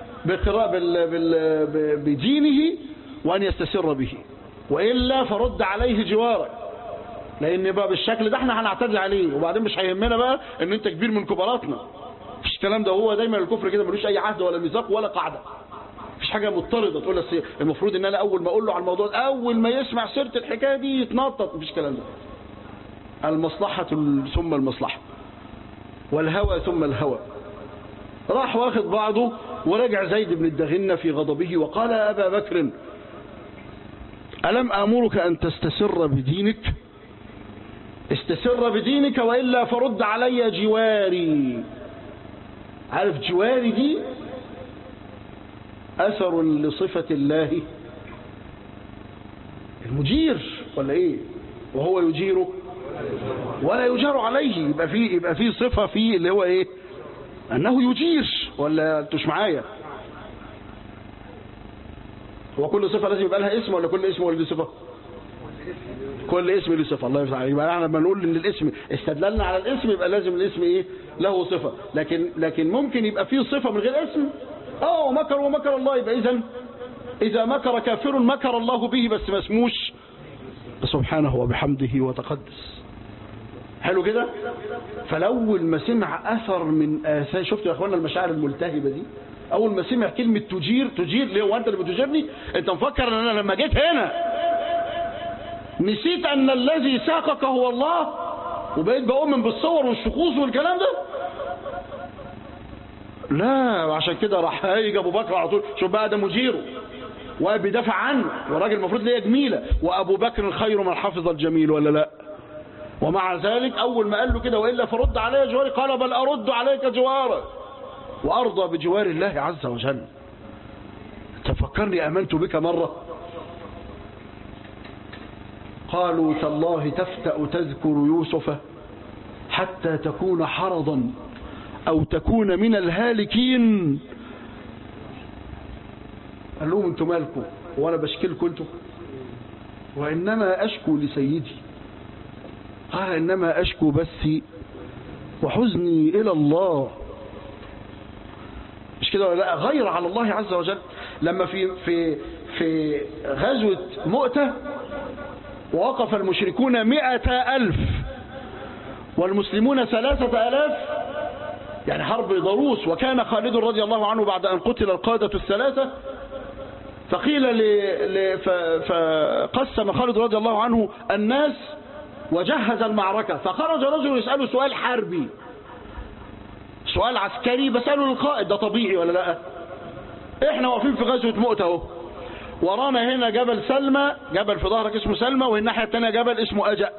بدينه وأن يستسر به، وإلا فرد عليه جوارك، لأن بقى بالشكل ده احنا هنعتدي عليه، وبعدين مش هيهمنا بقى ان انت كبير من كباراتنا، مفيش الكلام ده. هو دايما الكفر كده ملوش اي عهد ولا ميثاق ولا قاعده، مفيش حاجه مضطرده تقول لك المفروض ان انا اول ما اقول له على الموضوع ده اول ما يسمع سيره الحكايه دي يتنطط، مفيش الكلام ده. المصلحه ثم المصلحه، والهوى ثم الهوى. راح واخد بعضه ورجع زيد بن الدغنة في غضبه وقال يا ابا بكر الم امرك ان تستسر بدينك؟ استسر بدينك وإلا فرد علي جواري. عارف جواري دي أثر لصفة الله المجير ولا إيه؟ وهو يجيره ولا يجار عليه، يبقى فيه صفة فيه اللي هو إيه؟ أنه يجير، ولا أنتوش معايا؟ هو كل صفة لازم يبقى لها اسم ولا كل اسم ولا دي صفة؟ كل اسم له صفه. الله يفتح عليك. يبقى احنا لما نقول ان الاسم استدللنا على الاسم يبقى لازم الاسم ايه له صفه، لكن ممكن يبقى فيه صفه من غير اسم. ومكر الله، يبقى اذا مكر كافر مكر الله به بس ما اسموش سبحانه وبحمده وتقدس. حلو كده. فالاول ما سمع اثر من اثار، شفتوا يا اخوانا المشاعر الملتهبه دي، اول ما سمع كلمه تجير ليه؟ هو انت اللي بتجيرني؟ انت مفكر ان انا لما جيت هنا نسيت ان الذي ساقك هو الله وبقيت بؤمن بالصور والشخوص والكلام ده؟ لا، وعشان كده راح هيجي ابو بكر على طول. شوف بقى، ده مديره وبيدافع عنه، والراجل المفروض ليه جميله، وابو بكر خير من حفظ الجميل ولا لا؟ ومع ذلك اول ما قال له كده والا فرد علي جواري، قال بل ارد عليك جوارك وارضى بجوار الله عز وجل. تفكرني امنت بك مره. قالوا تالله تفتأ تذكر يوسف حتى تكون حرضا او تكون من الهالكين. قال لهم انتم مالكم وانا بشكلكم انتم؟ وانما اشكو لسيدي. قال انما اشكو بثي وحزني الى الله. مش كده ولا لا؟ غير على الله عز وجل. لما في غزوة مؤتة ووقف المشركون 100,000 والمسلمون 3,000، يعني حرب ضروس. وكان خالد رضي الله عنه بعد أن قتل القادة الثلاثة، فقيل فقسم خالد رضي الله عنه الناس وجهز المعركة. فخرج رجل يسأله سؤال حربي، سؤال عسكري، بسأله للقائد. ده طبيعي ولا لا؟ احنا واقفين في غزوة مؤتة اهو، ورانا هنا جبل سلمى، جبل في ظهرك اسمه سلمى، والناحية الثانية جبل اسمه أجأ.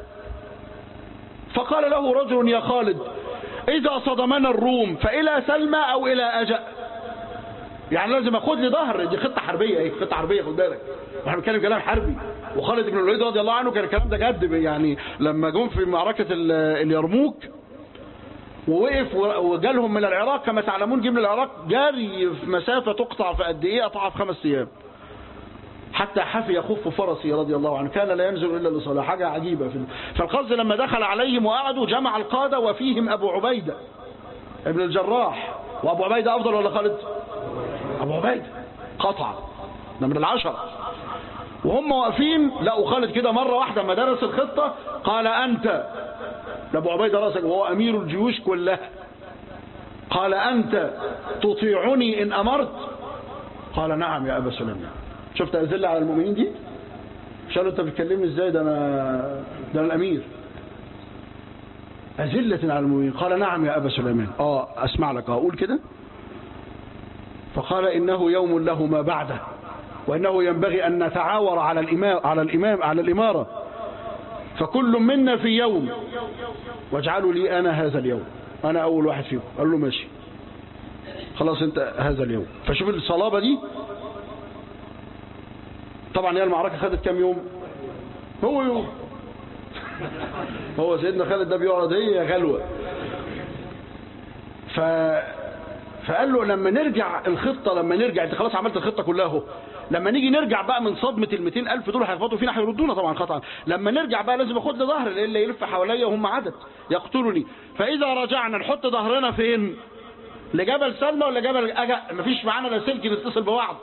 فقال له رجل يا خالد إذا صدمنا الروم فإلى سلمى أو إلى أجأ؟ يعني لازم أخد لي ظهر. دي خطة حربية، ايه خطة حربية، خد بالك، احنا بنتكلم كلام حربي. وخالد بن الوليد رضي الله عنه كان الكلام ده جد، يعني لما جم في معركة اليرموك ووقف وجالهم من العراق، كما تعلمون جه من العراق جاري في مسافة تقطع في قد ايه؟ قطعها في 5 أيام، حتى حفي يخف فرسي رضي الله عنه، كان لا ينزل إلا لصلاة. حاجة عجيبة. فالقصد لما دخل عليهم وقعدوا جمع القادة وفيهم أبو عبيدة ابن الجراح. وأبو عبيدة أفضل ولا خالد؟ أبو عبيدة قطع، ده من 10. وهم واقفين لقوا خالد كده مرة واحدة ما درس الخطة قال أنت لأبو عبيدة راسك، وهو أمير الجيوش كلها، قال أنت تطيعني إن أمرت؟ قال نعم يا أبا سليمان. شفت أذلة على المؤمنين دي؟ مش قالوا أنت بتكلمني إزاي؟ ده أنا الأمير. أذلة على المؤمنين. قال نعم يا أبا سليمان. أسمع لك، أقول كده. فقال إنه يوم له ما بعده، وإنه ينبغي أن نتعاور على الإمارة، فكل منا في يوم، واجعلوا لي أنا هذا اليوم، أنا أول واحد فيكم. قال له ماشي خلاص أنت هذا اليوم. فشوف الصلابة دي. طبعا هي المعركة خدت كام يوم؟ هو يوم. هو سيدنا خالد ده بيقعد هي غلوة. فقال له لما نرجع الخطة، لما نرجع انت خلاص عملت الخطة كلها اهو، لما نيجي نرجع بقى من صدمة 200,000 دول هيخبطوا فينا، هيردونا طبعا خطأ. لما نرجع بقى لازم اخد لي ظهر، اللي يلف حواليا وهم عدد يقتلني. فإذا رجعنا نحط ظهرنا فين؟ لجبل سلمى ولا جبل أجأ؟ مفيش معانا لا سلك نتصل ببعض.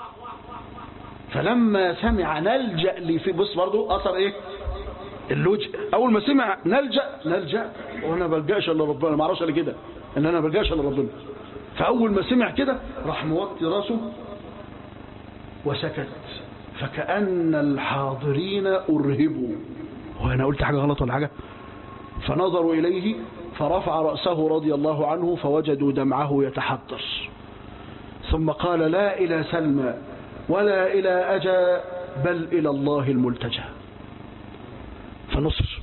فلما سمع نلجأ لي في، بص برضو أثر إيه؟ اللجأ. أول ما سمع نلجأ وأنا بلجأش إلا ربنا، ما أعرفش إلا كده إن أنا بلجأش إلا ربنا. فأول ما سمع كده راح موطي راسه وسكت، فكأن الحاضرين أرهبوا. وأنا قلت حاجة غلط ولا حاجة؟ فنظروا إليه فرفع رأسه رضي الله عنه فوجدوا دمعه يتحدر، ثم قال لا إلى سلمى ولا إلى أجا بل إلى الله الملتجى. فنصر.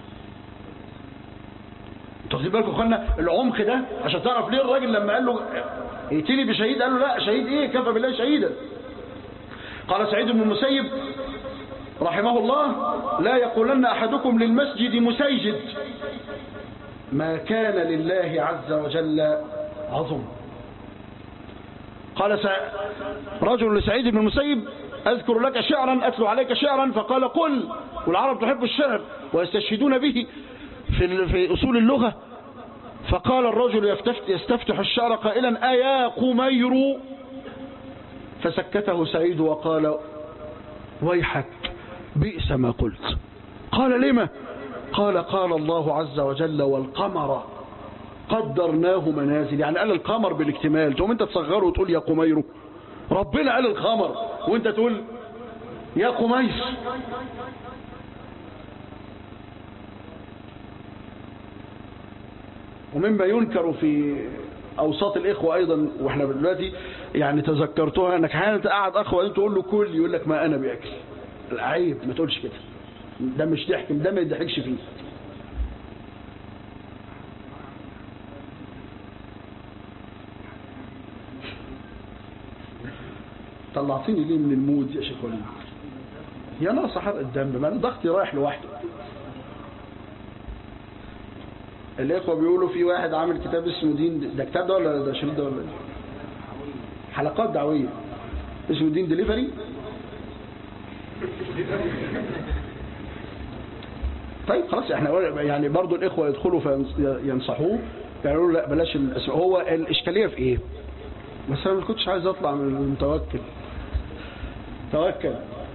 تاخدين بالكم اخوانا العمق ده عشان تعرف ليه الراجل لما قال له ائتني بشهيد قال له لا، شهيد ايه؟ كفى بالله شهيدا. قال سعيد بن المسيب رحمه الله لا يقولن أحدكم للمسجد مسيجد ما كان لله عز وجل عظم. قال رجل لسعيد بن المسيب أذكر لك شعرا أتلو عليك شعرا، فقال قل، والعرب تحب الشعر ويستشهدون به في أصول اللغة. فقال الرجل يستفتح الشعر قائلا أيا قمير، فسكته سعيد وقال ويحك بئس ما قلت. قال لما؟ قال قال الله عز وجل والقمر قدرناه منازل، يعني قال القمر بالاكتمال، تقوم انت تصغره وتقول يا قمير؟ ربنا قال القمر وانت تقول يا قميس. ومما ينكر اوساط الاخوه ايضا، واحنا دلوقتي يعني تذكرتها، انك احيانا تقعد اخ وبعدين تقول له كل، يقول لك ما انا باكل. عيب، ما تقولش كده، ده مش ضحك، ده ما يضحكش فيه. طلعتني ليه من المود يا شيخ وليد؟ يا ناقص حرق الدم، ما انا ضغطي رايح لوحده. الاخوه بيقولوا في واحد عامل كتاب اسمه دين، ده كتاب ده ولا ده شريط ده ولا حلقات دعويه اسمه دين ديليفري. طيب خلاص، احنا يعني برضو الاخوه يدخلوا فينصحوه، يقولوا لا بلاش الاسم. هو الاشكاليه في ايه؟ بس انا ما كنتش عايز اطلع من المتوكل. توكل.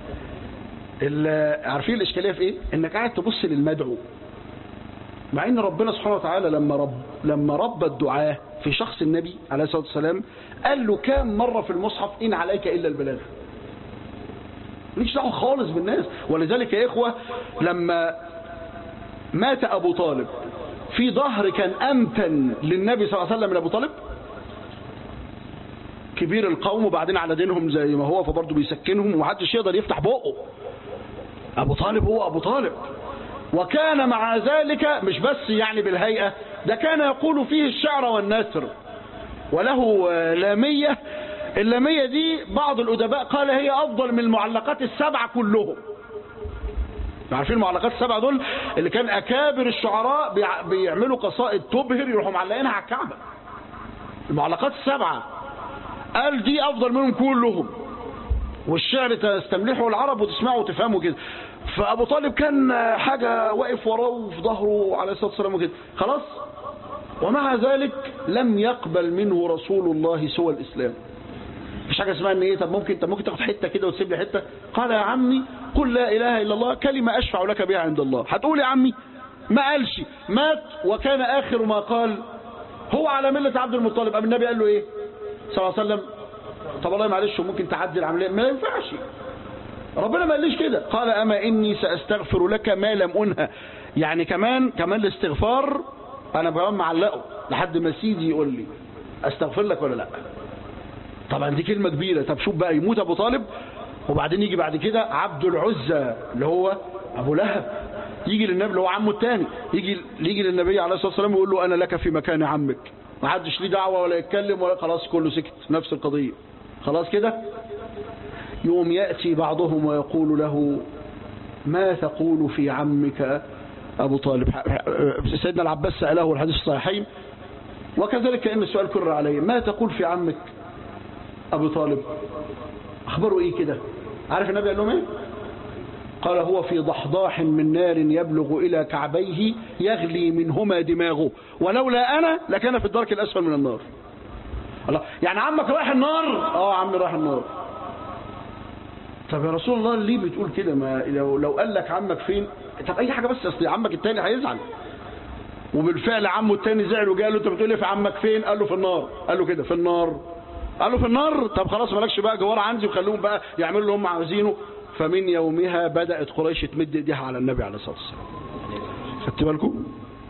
عارفين الاشكاليه في ايه؟ انك قاعد تبص للمدعو، مع ان ربنا سبحانه وتعالى لما رب الدعاء في شخص النبي عليه الصلاه والسلام قال له كام مره في المصحف ان عليك الا البلاغ. مش دعوه خالص بالناس. ولذلك يا اخوه لما مات ابو طالب، في ظهر كان امتن للنبي صلى الله عليه وسلم من ابو طالب، كبير القوم وبعدين على دينهم زي ما هو، فبرضه بيسكنهم ومحدش يقدر يفتح بقه. ابو طالب هو ابو طالب، وكان مع ذلك مش بس يعني بالهيئة، ده كان يقول فيه الشعر والنثر، وله لامية. اللامية دي بعض الأدباء قال هي أفضل من المعلقات السبعة كلهم. عارفين المعلقات السبعة دول اللي كان أكابر الشعراء بيعملوا قصائد تبهر يروحوا معلقينها على الكعبة. المعلقات السبعة قال دي أفضل منهم كلهم، والشعر تستملحه العرب وتسمعه وتفهمه كده. فأبو طالب كان حاجة واقف وراه وفي ظهره عليه الصلاة والسلام وكده خلاص. ومع ذلك لم يقبل منه رسول الله سوى الإسلام. مش حاجة اسمها ان ايه، طب ممكن تاخد حتة كده وتسيب لي حتة. قال يا عمي قل لا إله إلا الله كلمة أشفع لك بها عند الله. هتقول يا عمي؟ ما قالش، مات وكان آخر ما قال هو على ملة عبد المطلب. أم النبي قال له ايه صلى الله عليه وسلم؟ طب والله معلش ممكن تعدي العملية، ما ينفعش. ربنا ما قاليش كده. قال أما إني سأستغفر لك ما لم أنهى. يعني كمان الاستغفار أنا كمان معلقه لحد ما سيدي يقول لي أستغفر لك ولا لا. طبعا دي كلمة كبيرة. طب شوف بقى، يموت أبو طالب وبعدين يجي بعد كده عبد العزى اللي هو أبو لهب، يجي للنبي اللي هو عمه الثاني، يجي للنبي عليه الصلاة والسلام ويقول له أنا لك في مكان عمك. ما حدش ليه دعوة ولا يتكلم ولا، خلاص كله سكت، نفس القضية خلاص كده. يوم يأتي بعضهم ويقول له ما تقول في عمك أبو طالب. سيدنا العباس سأله الحديث الصحيحين، وكذلك كأن السؤال كرر عليه، ما تقول في عمك أبو طالب؟ أخبره إيه كده؟ عارف النبي قال لهم إيه؟ قال هو في ضحضاح من نار يبلغ إلى كعبيه يغلي منهما دماغه، ولولا أنا لكان في الدرك الأسفل من النار. الله، يعني عمك رايح النار؟ عمي رايح النار. طب يا رسول الله ليه بتقول كده؟ ما لو قال لك عمك فين، طب اي حاجه، بس اصل عمك التاني هيزعل. وبالفعل عمه التاني زعل وجاء له انت بتقول لي في عمك فين؟ قال له في النار. قال له كده في النار؟ قال له في النار. طب خلاص مالكش بقى جوار عندي، وخلوهم بقى يعملوا اللي هم عاوزينه. فمن يومها بدات قريش تمد ايديها على النبي عليه الصلاه والسلام. خدت بالكم؟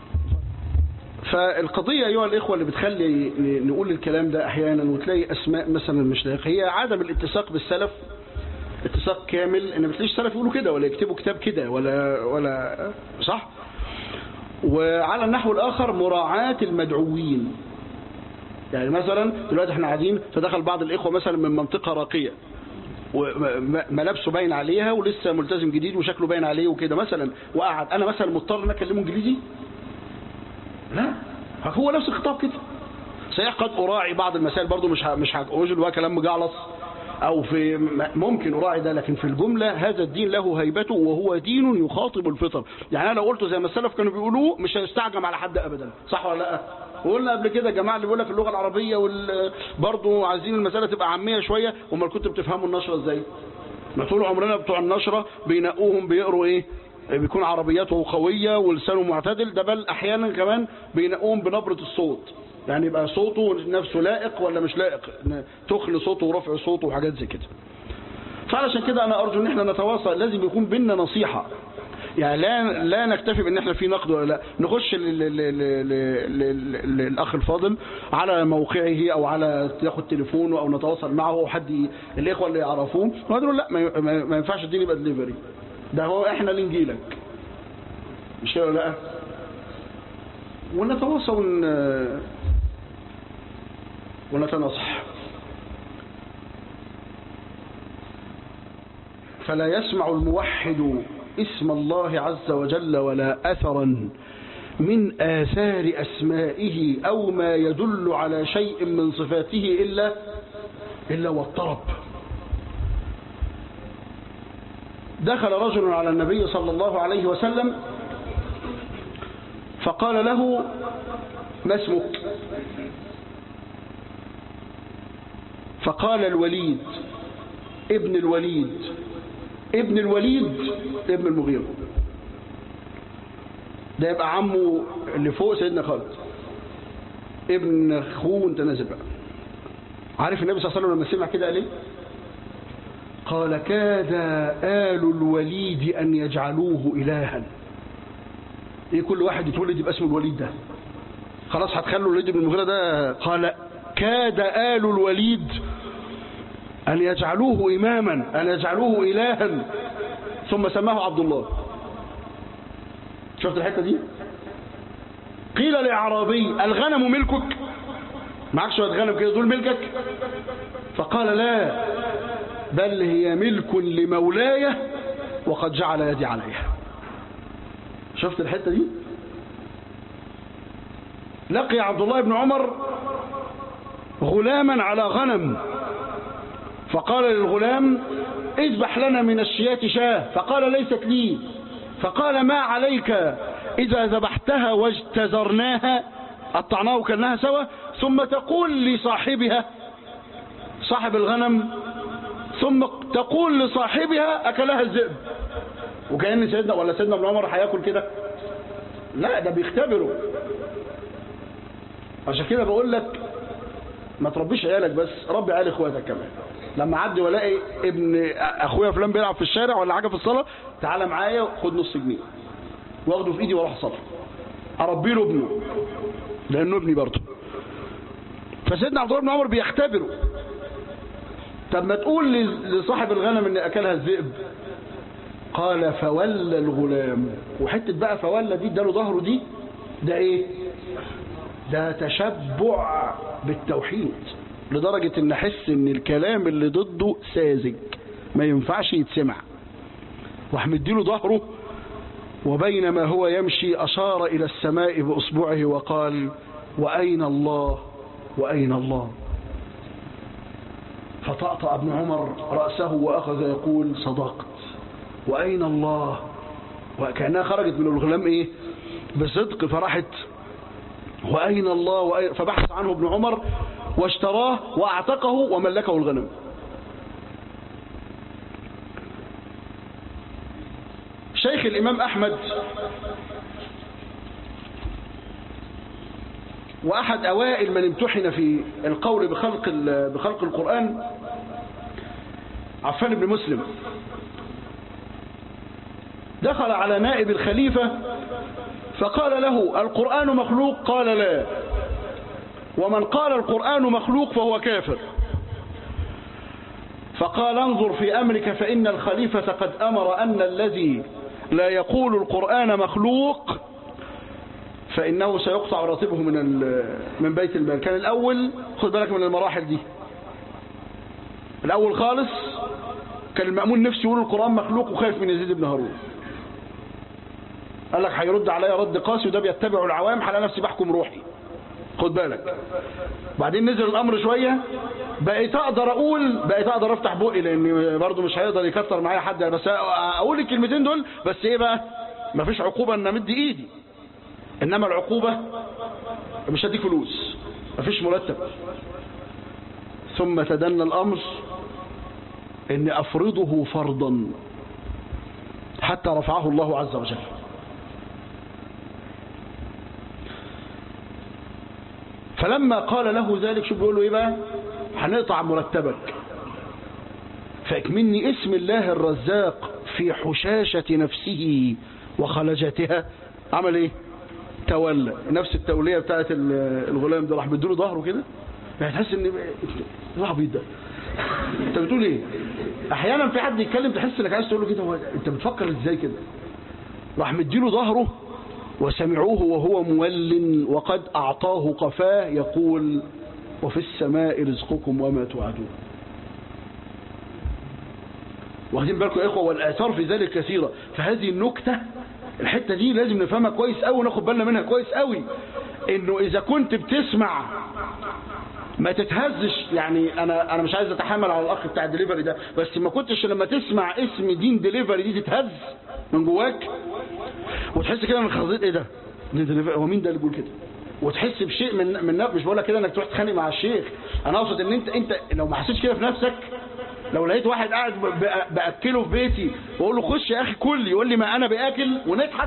فالقضيه ايها الاخوه اللي بتخلي نقول الكلام ده احيانا وتلاقي اسماء مثلا مش لايقه، هي عدم الاتساق بالسلف اتساق كامل. ان ما تلاقيش سلف يقولوا كده ولا يكتبوا كتاب كده ولا صح. وعلى النحو الاخر مراعاة المدعوين. يعني مثلا دلوقتي احنا قاعدين، فدخل بعض الاخوه مثلا من منطقه راقيه وملابسه باين عليها ولسه ملتزم جديد وشكله باين عليه وكده مثلا، وقعد انا مثلا مضطر ان اكلمه انجليزي؟ لا، هو نفس الخطاب كده. صحيح قد اراعي بعض المسائل برضو، مش هقول هو كلام مجعلص او في ممكن اراعي ده، لكن في الجمله هذا الدين له هيبته وهو دين يخاطب الفطر. يعني انا لو قلته زي ما السلف كانوا بيقولوه مش هنستعجم على حد ابدا، صح ولا لا؟ وقلنا قبل كده يا جماعه اللي بيقول لك اللغه العربيه برضه عايزين المساله تبقى عاميه شويه، امال كنتوا بتفهموا النشره ازاي؟ ما طول عمرنا بتوع النشره بينقوهم بيقروا ايه؟ بيكون عربياته قويه ولسانه معتدل، ده بل احيانا كمان بينقوهم بنبره الصوت، يعني يبقى صوته نفسه لائق ولا مش لائق، تخل صوته ورفع صوته وحاجات زي كده. فعلشان كده انا ارجو ان احنا نتواصل، لازم يكون بيننا نصيحه. يعني لا نكتفي بان احنا في نقد ولا لا، نخش للاخ الفاضل على موقعه او على ياخد تليفونه او نتواصل معه او حد الاخوه اللي يعرفوه ونقول لا ما ينفعش الدين يبقى دليفري، ده هو احنا اللي نجيلك، مش كده ولا لا؟ ونتواصل ونتنصح. فلا يسمع الموحد اسم الله عز وجل ولا أثرا من آثار أسمائه أو ما يدل على شيء من صفاته إلا واضطرب. دخل رجل على النبي صلى الله عليه وسلم فقال له: ما اسمك؟ فقال: الوليد ابن الوليد ابن الوليد ابن المغيرة. ده يبقى عمه اللي فوق سيدنا خالد ابن اخوه، انت نازل بقى. عارف النبي صلى الله عليه وسلم لما سمع كده قال ايه؟ قال: كاد آل الوليد أن يجعلوه إلها. ايه كل واحد يتولد يبقى اسمه الوليد ده؟ خلاص هتخلوا الوليد بن المغيرة ده. قال: كاد آل الوليد أن يجعلوه إماما، أن يجعلوه إلها، ثم سماه عبد الله. شفت الحتة دي؟ قيل لأعرابي: الغنم ملكك؟ معك شوية غنم كده دول ملكك؟ فقال: لا، بل هي ملك لمولاي وقد جعل يدي عليها. شفت الحتة دي؟ لقي عبد الله بن عمر غلاما على غنم، فقال للغلام: اذبح لنا من الشياة شاة. فقال: ليست لي. فقال: ما عليك إذا ذبحتها واجتزرناها، قطعناها وكلناها سوا، ثم تقول لصاحبها، صاحب الغنم، ثم تقول لصاحبها أكلها الذئب. وكأن سيدنا ابن عمر هياكل كده؟ لا، ده بيختبروا. عشان كده بقول لك ما تربيش عيالك بس، ربي عيال اخواتك كمان. لما عدي والاقي ابن اخويا فلان بيلعب في الشارع ولا حاجه في الصلاه، تعالى معايا خد نص جنيه واخده في ايدي واروح اصلي، اربي له ابنه لانه ابني برضه. فسيدنا عبد الله بن عمر بيختبره. طب ما تقول لصاحب الغنم ان اكلها الذئب. قال: فولى الغلام. وحته بقى فولى دي اداله ظهره، دي ده ايه؟ ده تشبع بالتوحيد لدرجة ان احس ان الكلام اللي ضده ساذج ما ينفعش يتسمع. وحمديله ظهره، وبينما هو يمشي اشار الى السماء باصبعه وقال: واين الله واين الله. فطأطأ ابن عمر رأسه واخذ يقول: صدقت، واين الله. وكأنها خرجت من الغلام ايه؟ بصدق. فرحت: وأين الله فبحث عنه ابن عمر واشتراه واعتقه وملكه الغنم. شيخ الإمام أحمد وأحد أوائل من امتحن في القول بخلق القرآن عفان بن مسلم دخل على نائب الخليفة فقال له: القرآن مخلوق؟ قال: لا. ومن قال القرآن مخلوق فهو كافر. فقال: انظر في أمرك، فإن الخليفة قد أمر أن الذي لا يقول القرآن مخلوق فإنه سيقطع راتبه من بيت المال. كان الأول، خد بالك من المراحل دي، الأول خالص كان المأمون نفسه يقول القرآن مخلوق وخايف من يزيد بن هارون. قال لك هيرد عليا رد قاسي وده بيتبع العوام، هلاقي نفسي بحكم روحي، خد بالك. بعدين نزل الامر شويه، بقيت اقدر افتح بقي، لان برضه مش هيقدر يكتر معايا حد، بس اقول الكلمتين دول بس. ايه بقى؟ مفيش عقوبه ان امد ايدي، انما العقوبه مش هديك فلوس، مفيش مرتب. ثم تدنى الامر ان افرضه فرضا حتى رفعه الله عز وجل. فلما قال له ذلك، شو بيقول له ايه بقى؟ هنقطع مرتبك، فاكمني اسم الله الرزاق في حشاشة نفسه وخلجاتها عمل ايه؟ تولى. نفس التولية بتاعت الغلام ده، راح بيديله ظهره كده، يعني تحس ان راح بيده انت بتقول ايه؟ احيانا في حد يتكلم تحس انك عايز تقول له كده، انت بتفكر ازاي كده؟ راح مديله ظهره وسمعوه وهو مول وقد اعطاه قفاه يقول وفي السماء رزقكم وما توعدون. واخدين بالكم يا اخوه؟ والاثار في ذلك كثيره. فهذه النكته، الحته دي لازم نفهمها كويس قوي وناخد بالنا منها كويس قوي، انه اذا كنت بتسمع ما تتهزش. يعني انا مش عايز اتحمل على الاخ بتاع الدليفري ده، بس ما كنتش لما تسمع اسم دين دليفري دي تتهز من جواك وتحس كده من خضيت ايه ده؟ هو مين ده اللي بيقول كده؟ وتحس بشيء من مش بقول لك كده انك تروح تتخانق مع الشيخ، انا اقصد ان انت لو ما حسيتش كده في نفسك، لو لقيت واحد قاعد باكله في بيتي واقول له خش يا اخي كل، يقول لي ما انا باكل ونضحك،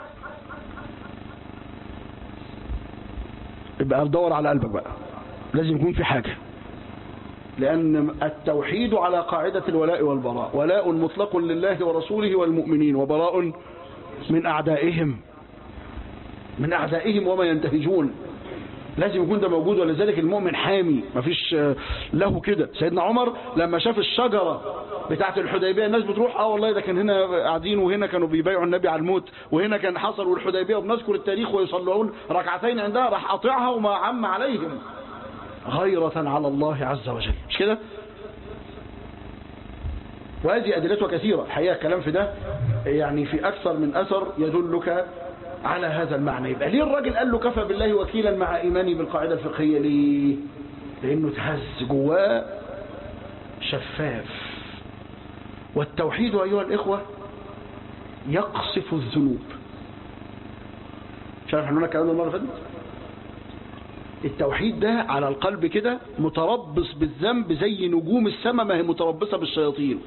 يبقى ادور على قلبك بقى، لازم يكون في حاجه. لأن التوحيد على قاعدة الولاء والبراء، ولاء مطلق لله ورسوله والمؤمنين، وبراء من أعدائهم وما ينتهجون. لازم يكون ده موجود، ولذلك المؤمن حامي، مفيش له كده. سيدنا عمر لما شاف الشجرة بتاعت الحديبية الناس بتروح والله ده كان هنا قاعدين وهنا كانوا بيبايعوا النبي على الموت وهنا كان حصل والحديبية، وبنذكر التاريخ ويصلون ركعتين عندها، راح قاطعها وما عم عليهم غيرة على الله عز وجل، مش كده؟ وهذه أدلتها كثيرة الحقيقة. الكلام في ده يعني في أكثر من أثر يدلك على هذا المعنى. يبقى ليه الراجل قال له كفى بالله وكيلا مع إيماني بالقاعدة الفقهية؟ ليه؟ لأنه تهز جواه شفاف. والتوحيد أيها الإخوة يقصف الذنوب. مش عارف احنا قلنا الكلام ده المرة اللي فاتت؟ التوحيد ده على القلب كده متربص بالذنب زي نجوم السماء ما هي متربصة بالشياطين.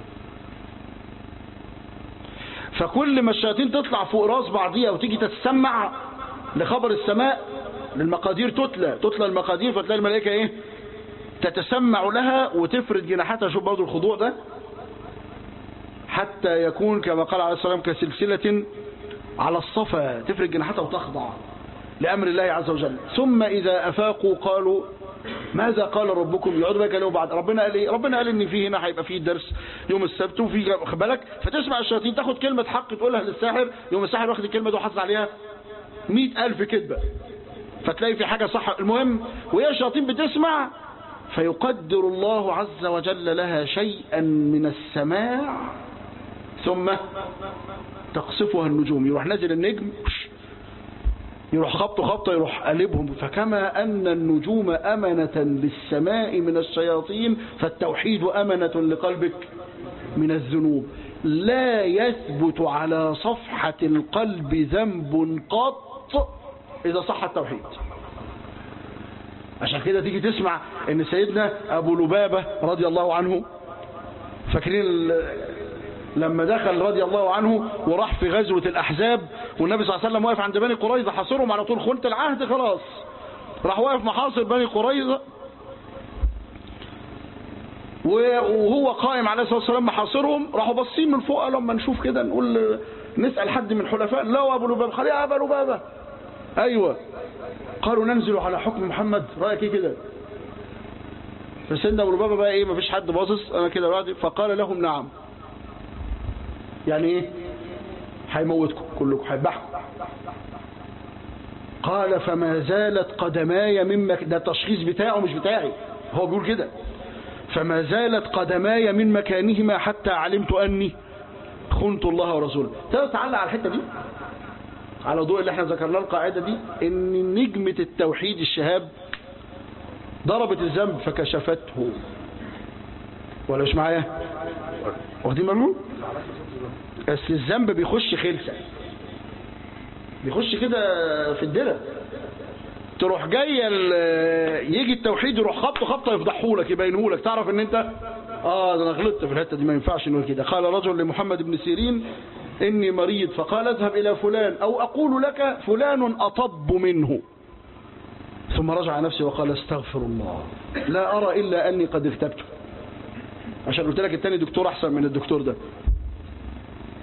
فكل ما الشياطين تطلع فوق راس بعضيها وتيجي تتسمع لخبر السماء، للمقادير تتلى المقادير، فتلاقي الملائكة ايه؟ تتسمع لها وتفرد جناحاتها. شوف برضه الخضوع ده، حتى يكون كما قال عليه الصلاة والسلام كسلسلة على الصفا، تفرد جناحاتها وتخضع لأمر الله عز وجل. ثم إذا أفاقوا قالوا ماذا قال ربكم؟ يقعدوا بقى يكلموا بعض، ربنا قال ايه؟ ربنا قال ان في هنا هيبقى فيه درس يوم السبت وفي بالك، فتسمع الشياطين تاخد كلمة حق تقولها للساحر، يوم الساحر واخد الكلمة دي وحافظ عليها 100,000 كذبة، فتلاقي في حاجة صح. المهم وهي الشياطين بتسمع فيقدر الله عز وجل لها شيئا من السماع ثم تقصفها النجوم، يروح نازل النجم يروح خبطه يروح قلبهم. فكما أن النجوم أمنة للسماء من الشياطين، فالتوحيد أمنة لقلبك من الذنوب. لا يثبت على صفحة القلب ذنب قط إذا صح التوحيد. عشان كده تيجي تسمع ان سيدنا أبو لبابة رضي الله عنه، فاكرين لما دخل رضي الله عنه وراح في غزوة الأحزاب والنبي صلى الله عليه وسلم واقف عند بني قريظة حاصرهم على طول، خونة العهد خلاص، راح واقف محاصر بني قريظة وهو قائم عليه الصلاة والسلام محاصرهم. راحوا باصين من فوق لما نشوف كده نقول نسأل حد من حلفاء، لا أبو لبابة. قال يا أبا لبابة أيوة. قالوا ننزل على حكم محمد، رأيك ايه كده؟ فسيدنا أبو لبابة بقى ايه، مفيش حد باصص، انا كده راضي. فقال لهم نعم. يعني ايه؟ هيموتكم كلكم، هيذبحكم. قال فما زالت قدماي مما، ده التشخيص بتاعه مش بتاعي، هو بيقول كده، فما زالت قدماي من مكانهما حتى علمت أني خنت الله ورسوله. تعلق على الحتة دي على ضوء اللي احنا ذكرنا القاعدة دي، ان نجمة التوحيد الشهاب ضربت الذنب فكشفته. ولا مش معايا؟ واخدين بالكم؟ بس الذنب بيخش خلسة، بيخش كده في الدرة، تروح جاية يجي التوحيد يروح خبطه يفضحهولك يبينهولك، تعرف ان انت ده انا غلطت في الحتة دي، ما ينفعش نقول كده. قال رجل لمحمد بن سيرين إني مريض، فقال اذهب إلى فلان أو أقول لك فلان أطب منه. ثم رجع نفسه وقال استغفر الله لا أرى إلا أني قد اغتبته. عشان قلت لك التاني دكتور أحسن من الدكتور ده.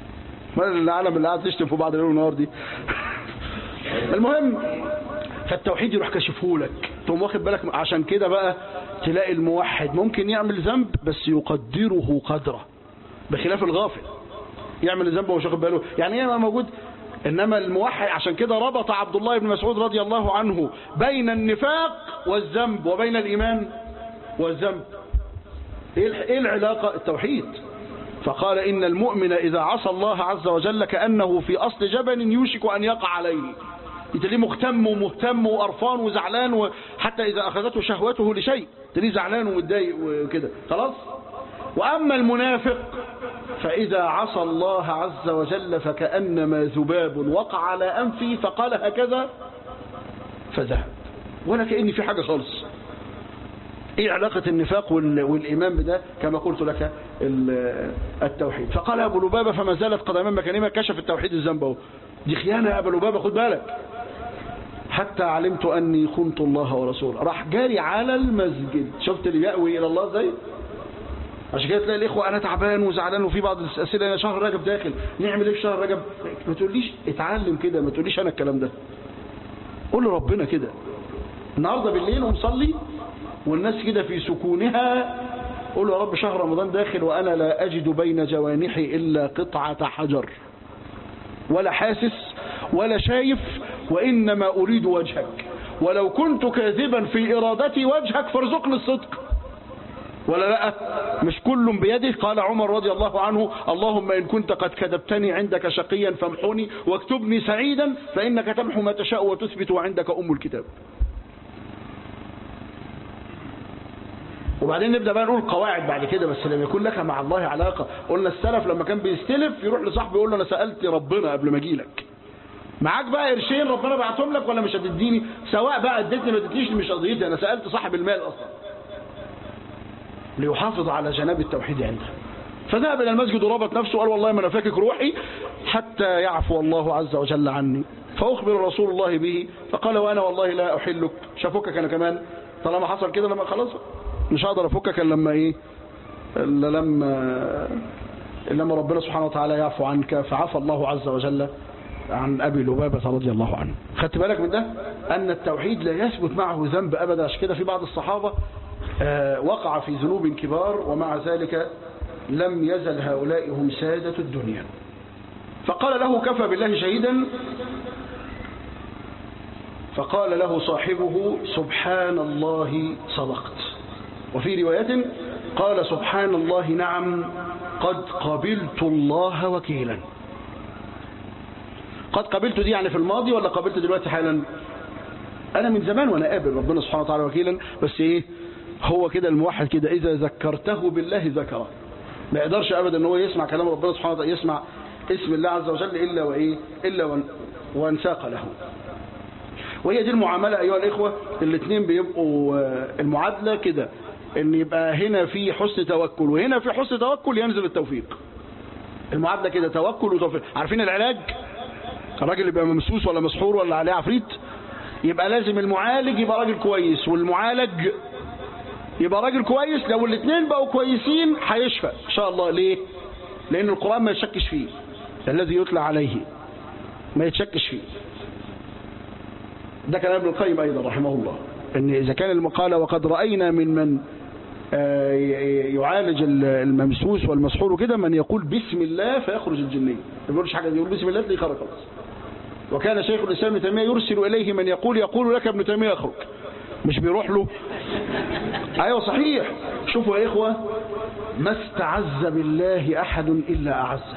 العالم اللي قاعد تشتم في بعض الليل والنهار دي. المهم، فالتوحيد يروح كشفهولك، تقوم واخد بالك. عشان كده بقى تلاقي الموحد ممكن يعمل ذنب بس يقدره قدره، بخلاف الغافل يعمل الذنب ومش واخد باله. يعني ايه موجود؟ انما الموحد، عشان كده ربط عبد الله بن مسعود رضي الله عنه بين النفاق والذنب وبين الايمان والذنب. ايه العلاقه؟ التوحيد. فقال ان المؤمن اذا عصى الله عز وجل كانه في اصل جبل يوشك ان يقع عليه. تلاقيه مهتم ومهتم وقرفان وزعلان، وحتى اذا اخذته شهوته لشيء تلاقيه زعلان ومتضايق وكده خلاص. واما المنافق فاذا عصى الله عز وجل فكانما ذباب وقع على انفه فقال هكذا فذهب، ولا كأن في حاجه خالص. ايه علاقه النفاق والايمان بده؟ كما قلت لك التوحيد. فقال ابو لبابه فما زالت قدمان مكانهما، كشف التوحيد الذنب اهو. دي خيانه يا ابو لبابه، خد بالك. حتى علمت اني خنت الله ورسوله، راح جاري على المسجد. شفت اللي يأوي الى الله ازاي؟ عشان كده تلاقي الاخوه انا تعبان وزعلان وفي بعض الاسئله، انا شهر رجب داخل نعمل ايه في شهر رجب؟ ما تقوليش اتعلم كده، ما تقوليش انا الكلام ده، قول لربنا كده. النهارده بالليل ومصلي والناس كده في سكونها، قول له يا رب شهر رمضان داخل وانا لا اجد بين جوانحي الا قطعه حجر، ولا حاسس ولا شايف، وانما اريد وجهك، ولو كنت كاذبا في ارادتي وجهك فارزقني الصدق. ولا لا؟ مش كل بيده. قال عمر رضي الله عنه اللهم إن كنت قد كذبتني عندك شقيا فامحني واكتبني سعيدا فإنك تمحو ما تشاء وتثبت وعندك أم الكتاب. وبعدين نبدأ بقى نقول قواعد بعد كده، بس لما يكون لك مع الله علاقة. قلنا السلف لما كان بيستلف يروح لصاحبه يقول له أنا سألت ربنا قبل ما أجي لك، معاك بقى قرشين ربنا بعتهم لك ولا مش هتديني؟ سواء بقى اديتني ما اديتنيش مش قضيتي، أنا سألت صاحب المال أصلا، ليحافظ على جناب التوحيد عنده. فذهب إلى المسجد وربط نفسه وقال والله ما أنا فاكك روحي حتى يعفو الله عز وجل عني. فأخبر رسول الله به فقال وأنا والله لا أحلك، مش هفكك أنا كمان طالما حصل كده، لما خلاص مش هقدر أفكك إلا لما إيه، إلا لما ربنا سبحانه وتعالى يعفو عنك. فعفى الله عز وجل عن أبي لبابة رضي الله عنه. خدت بالك من ده؟ أن التوحيد لا يثبت معه ذنب أبدا. عشان كده في بعض الصحابة وقع في ذنوب كبار ومع ذلك لم يزل هؤلاء هم سادة الدنيا. فقال له كفى بالله شهيدا، فقال له صاحبه سبحان الله صدقت. وفي رواية قال سبحان الله نعم قد قبلت الله وكيلا. قد قبلت دي يعني في الماضي ولا قبلت دلوقتي حالا؟ أنا من زمان وأنا قابل ربنا سبحانه وتعالى وكيلا، بس إيه هو كده الموحد كده إذا ذكرته بالله ذكره، ما يقدرش أبدا أن هو يسمع كلام ربنا سبحانه وتعالى، يسمع اسم الله عز وجل إلا وانساق له. وهي دي المعاملة أيها الإخوة. الاثنين بيبقوا المعادلة كده، ان يبقى هنا في حسن توكل وهنا في حسن توكل ينزل التوفيق. المعادلة كده توكل وتوفيق. عارفين العلاج؟ الراجل اللي يبقى ممسوس ولا مسحور ولا عليه عفريت، يبقى لازم المعالج يبقى راجل كويس والمعالج يبقى راجل كويس. لو الاثنين بقوا كويسين هيشفى ان شاء الله. ليه؟ لان القرآن ما يتشكش فيه، الذي يتلى عليه ما يتشكش فيه. ده كلام ابن القيم ايضا رحمه الله، ان اذا كان المقالة وقد رأينا من يعالج الممسوس والمسحور كده من يقول بسم الله فيخرج الجني، ما بيقولش حاجه، يقول بسم الله تلاقيه خرج خلاص. وكان شيخ الاسلام ابن تيميه يرسل اليه من يقول لك ابن تيميه اخرج، مش بيروح له. ايوه صحيح. شوفوا يا اخوه، ما استعز بالله احد الا اعزه،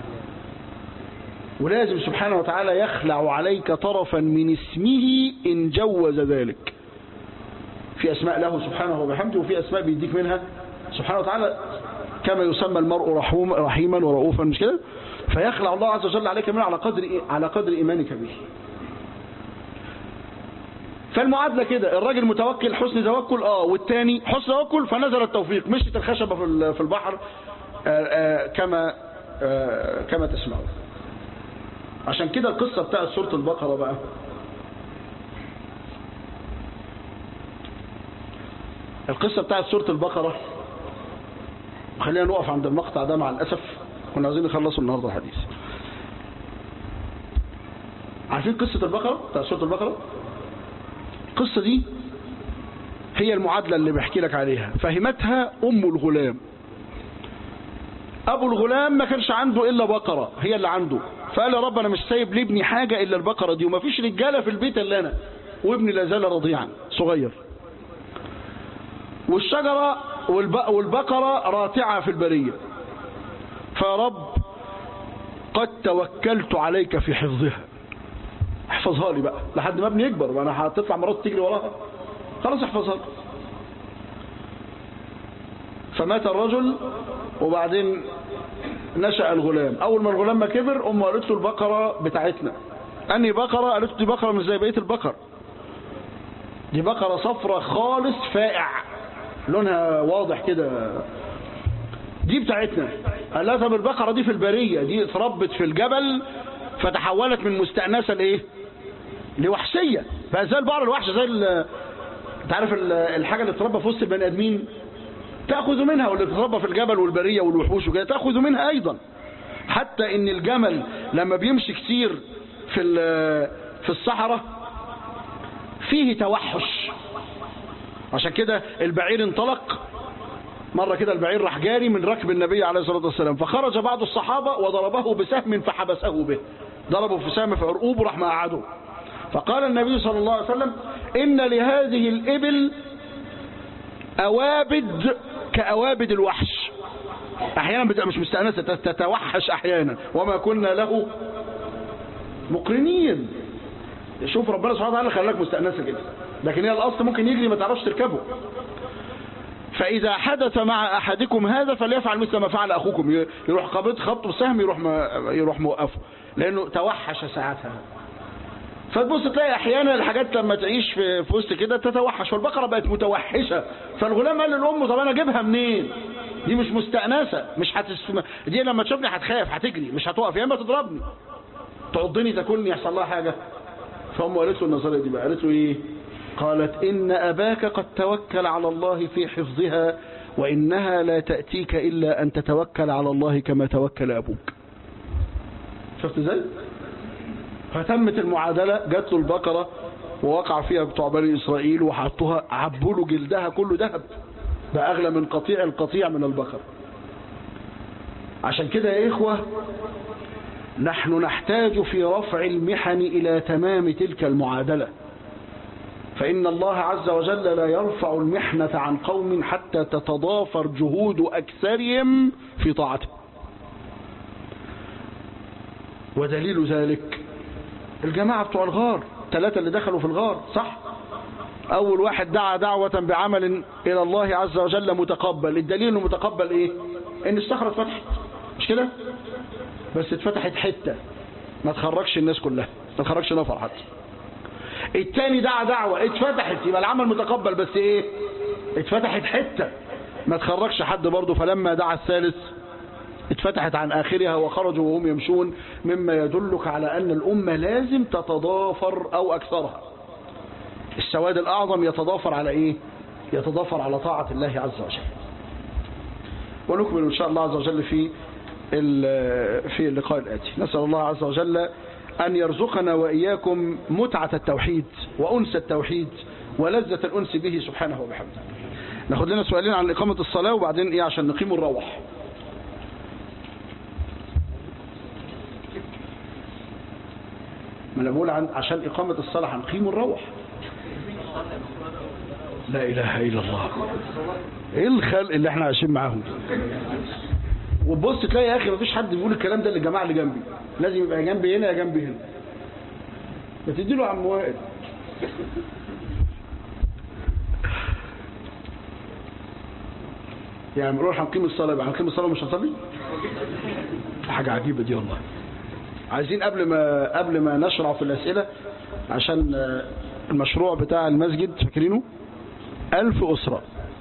ولازم سبحانه وتعالى يخلع عليك طرفا من اسمه ان جوز ذلك. في أسماء له سبحانه وبحمده، وفي أسماء بيديك منها سبحانه وتعالى، كما يسمى المرء رحيما ورؤوفا، مش كده؟ فيخلع الله عز وجل عليك منه على قدر إيمانك به. فالمعادلة كده، الراجل متوكل حسن توكل والتاني حسن توكل فنزل التوفيق، مشت الخشبة في البحر كما تسمعون. عشان كده القصة بتاعت سورة البقرة بقى، القصة بتاعت سورة البقرة، خلينا نقف عند المقطع ده مع الأسف، كنا عايزين نخلصوا النهاردة الحديث. عارفين قصة البقرة بتاع سورة البقرة؟ القصة دي هي المعادلة اللي بحكي لك عليها، فهمتها أم الغلام. أبو الغلام ما كانش عنده إلا بقرة هي اللي عنده، فقال يا رب أنا مش سايب لابني حاجة إلا البقرة دي، وما فيش رجالة في البيت إلا أنا، وابني لا زال رضيعا صغير، والشجرة والبقرة راتعة في البرية، فيا رب قد توكلت عليك في حفظها، احفظها لي بقى لحد ما ابني يكبر، وانا هتطلع مرات تجري وراها، خلاص احفظها لي. فمات الرجل وبعدين نشأ الغلام. اول ما الغلام ما كبر امه قالت له البقرة بتاعتنا. انهي بقرة؟ قالت له دي بقرة مش زي بقية البقر، دي بقرة صفرة خالص فائع لونها واضح كده، دي بتاعتنا. قال لها طب البقرة دي في البرية، دي اتربت في الجبل فتحولت من مستأنسة لايه؟ لوحشية، بقى زي البقرة الوحشة، زي انت عارف الحاجة اللي تتربى في وسط البني ادمين تأخذ منها، واللي تتربى في الجبل والبرية والوحوش وكده تأخذ منها ايضا. حتى ان الجمل لما بيمشي كتير في الصحراء فيه توحش، عشان كده البعير انطلق مرة كده، البعير راح جاري من ركب النبي عليه الصلاة والسلام، فخرج بعض الصحابة وضربه بسهم فحبسه به، ضربه في سهم في عرقوبه راح مقعده. فقال النبي صلى الله عليه وسلم إن لهذه الإبل أوابد كأوابد الوحش، أحيانا بتبقى مش مستأنسة تتوحش أحيانا، وما كنا له مقرنين. شوف ربنا سبحانه وتعالى خلاك مستأنسة كده، لكن هي الأصل ممكن يجري ما تعرفش تركبه. فإذا حدث مع أحدكم هذا فليفعل مثل ما فعل أخوكم، يروح خبطه بسهم يروح موقفه، لأنه توحش ساعتها. فتبص تلاقي أحيانا الحاجات لما تعيش في وسط كده تتوحش، والبقرة بقت متوحشة. فالغلام قال للأم طب أنا أجيبها منين؟ دي مش مستأنسة، دي لما تشوفني هتخاف هتجري مش هتوقف، يا إما تضربني تعضني تاكلني يحصل لها حاجة. فأمه قالت له النظرية دي بقى، قالت له إيه؟ قالت إن أباك قد توكل على الله في حفظها، وإنها لا تأتيك إلا أن تتوكل على الله كما توكل أبوك. شفت ازاي؟ فتمت المعادلة، جات له البقرة ووقع فيها بتوع بني إسرائيل وحطوها، عبوا له جلدها كله ذهب، ده أغلى من قطيع القطيع من البقر. عشان كده يا إخوة نحن نحتاج في رفع المحن إلى تمام تلك المعادلة، فإن الله عز وجل لا يرفع المحنة عن قوم حتى تتضافر جهود أكثرهم في طاعته. ودليل ذلك الجماعة بتوع الغار، 3 اللي دخلوا في الغار، صح؟ أول واحد دعا دعوة بعمل إلى الله عز وجل متقبل. الدليل إنه متقبل إيه؟ إن الصخرة اتفتحت، مش كده؟ بس اتفتحت حتة، ما تخرجش الناس كلها، ما تخرجش نفر حتى. التاني دعا دعوة اتفتحت، يبقى العمل متقبل، بس ايه؟ اتفتحت حتة ما تخرجش حد برضه. فلما دعا الثالث اتفتحت عن آخرها وخرجوا وهم يمشون، مما يدلك على أن الأمة لازم تتضافر أو أكثرها. السواد الأعظم يتضافر على إيه؟ يتضافر على طاعة الله عز وجل. ونكمل إن شاء الله عز وجل في اللقاء الآتي. نسأل الله عز وجل أن يرزقنا وإياكم متعة التوحيد وأنس التوحيد ولذة الأنس به سبحانه وبحمده. ناخد لنا سؤالين عن إقامة الصلاة وبعدين إيه عشان نقيم ونروح. ما أنا بقول عشان إقامة الصلاة هنقيم ونروح. لا إله إلا الله، إيه الخلق اللي احنا عايشين معاهم. وبص تلاقي يا أخي مفيش حد بيقول الكلام ده للجماعة اللي جنبي، لازم يبقى جنبي هنا يا جنبي هنا. ما تديله عم وائل. يعني نروح هنقيم الصلاة، يبقى هنقيم الصلاة ومش هنصلي؟ حاجة عجيبة دي والله. عايزين قبل ما نشرع في الأسئلة، عشان المشروع بتاع المسجد فاكرينه 1000 أسرة.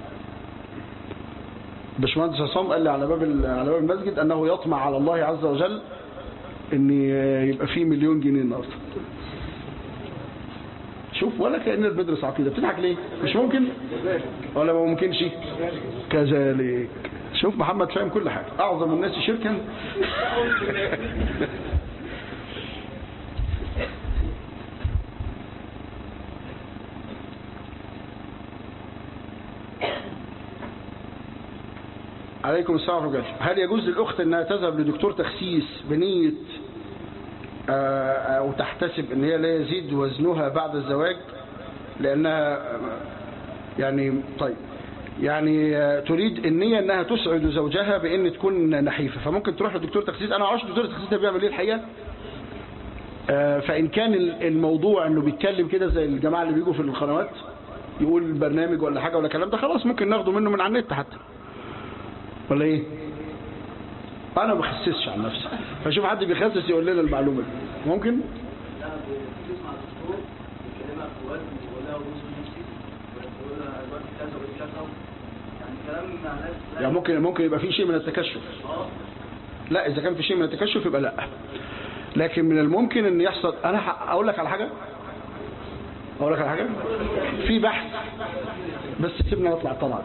باشمهندس عصام قال لي على باب المسجد أنه يطمع على الله عز وجل ان يبقى فيه 1,000,000 جنيه النهارده. شوف، ولا كأننا بندرس عقيدة. بتضحك ليه؟ مش ممكن ولا ما ممكنش؟ كذلك. شوف محمد فاهم كل حاجة، أعظم الناس شركا. عليكم السلام ورحمة الله. هل يجوز للأخت أنها تذهب لدكتور تخسيس بنية أو تحتسب أن هي لا يزيد وزنها بعد الزواج لأنها يعني طيب يعني تريد النية أنها تسعد زوجها بأن تكون نحيفة، فممكن تروح لدكتور تخسيس. أنا عارف دكتور التخسيس ده بيعمل إيه الحقيقة. فإن كان الموضوع أنه بيتكلم كده زي الجماعة اللي بيجوا في القنوات يقول برنامج ولا حاجة ولا كلام ده، خلاص ممكن ناخده منه من على النت حتى، ولا ايه؟ انا ما بخسسش عن نفسي، فشوف حد بيخسس يقول لنا المعلومه دي ممكن. يعني ممكن يبقى في شيء من التكشف. لا اذا كان في شيء من التكشف يبقى لا، لكن من الممكن ان يحصل. انا اقول لك على حاجه في بحث، بس سيبنا نطلع طبعا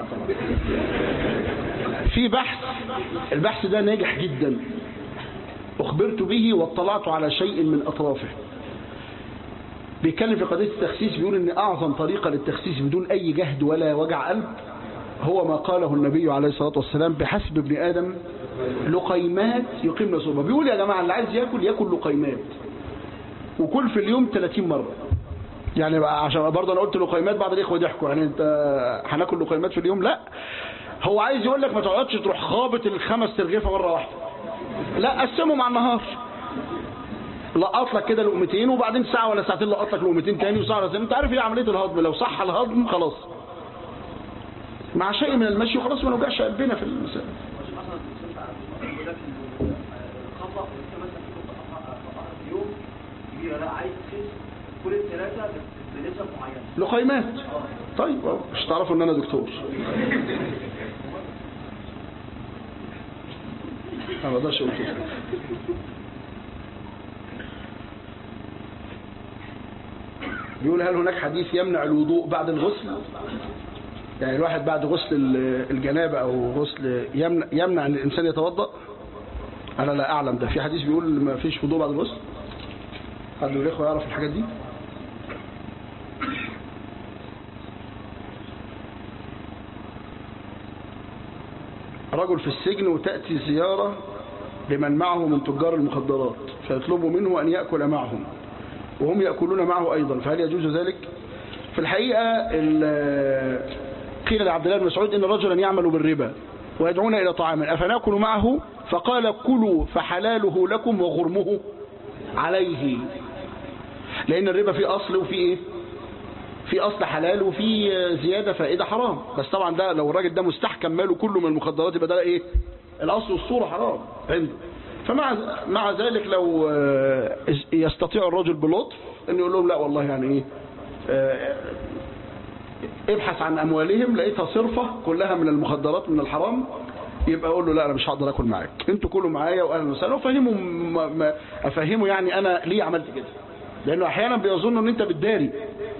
في بحث، البحث ده ناجح جدا، اخبرت به واطلعت على شيء من اطرافه. بيتكلم في قضيه التخسيس، بيقول ان اعظم طريقه للتخسيس بدون اي جهد ولا وجع قلب هو ما قاله النبي عليه الصلاه والسلام: بحسب ابن ادم لقيمات يقيمن صلبه. بيقول يا جماعه اللي عايز ياكل لقيمات، وكل في اليوم 30 مره. يعني عشان برضه انا قلت لقيمات، بعض الاخوه ضحكوا يعني انت هناكل لقيمات في اليوم؟ لا، هو عايز يقول لك ما تقعدش تروح خابط الخمس ترغيفه مره واحده، لا قسمهم على النهار، لقط لك كده لقمتين وبعدين ساعه ولا ساعتين لقط لك لقمتين تاني وساعه ولا ساعتين. انت عارف ايه عمليه الهضم؟ لو صح الهضم خلاص مع شيء من المشي وخلاص، ما نوجعش قلبنا في المسائل. كل الثلاثه بنسب معينه لقيمات. طيب مش تعرفوا ان انا دكتور؟ انا ما اقدرش اقول كده. بيقول هل هناك حديث يمنع الوضوء بعد الغسل؟ يعني الواحد بعد غسل الجنابه او غسل يمنع ان الانسان يتوضا؟ انا لا اعلم ده. في حديث بيقول ما فيش وضوء بعد الغسل؟ حد من الاخوه يعرف الحاجات دي؟ رجل في السجن وتأتي زيارة لمن معه من تجار المخدرات فيطلبوا منه أن يأكل معهم وهم يأكلون معه أيضا، فهل يجوز ذلك؟ في الحقيقة قيل لعبد الله بن مسعود إن رجلا يعمل بالربا ويدعون إلى طعام أفنأكل معه؟ فقال كلوا فحلاله لكم وغرمه عليه، لأن الربا فيه أصل وفيه إيه؟ في أصل حلال وفي زيادة فائدة حرام. بس طبعا ده لو الراجل ده مستحكم ماله كله من المخدرات يبقى ده إيه؟ الأصل والصورة حرام عنده. فمع ذلك لو يستطيع الرجل بلطف أن يقول لهم لا والله يعني إيه، ابحث عن أموالهم لقيتها صرفة كلها من المخدرات من الحرام، يبقى أقول له لا أنا مش هقدر أكل معاك، أنتوا كلوا معايا وأهلا وسهلا، أفهمه يعني أنا ليه عملت كده، لأنه أحيانا بيظنوا أن أنت بتداري.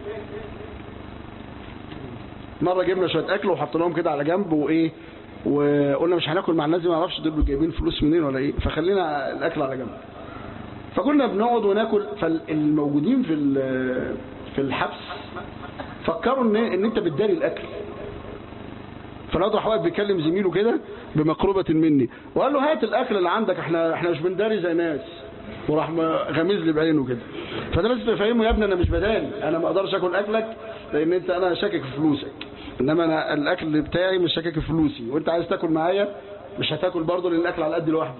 مرة جبنا شوية أكل وحطيناهم كده على جنب وإيه وقلنا مش هناكل مع الناس دي، ما اعرفش دول جايبين فلوس منين ولا إيه، فخلينا الأكل على جنب. فكنا بنقعد وناكل، فالموجودين في الحبس فكروا إن أنت بتداري الأكل. فنضح واحد بيكلم زميله كده بمقربة مني وقال له هات الأكل اللي عندك، احنا مش بنداري زي ناس، وراح غمز لي بعينه كده. فده لازم تفهمه يا ابني انا مش بداري، انا ما اقدرش اكل اكلك لان انا شاكك في فلوسك، انما انا الاكل بتاعي مش شاكك في فلوسي، وانت عايز تاكل معايا مش هتاكل برضه لان الاكل على قد لوحده.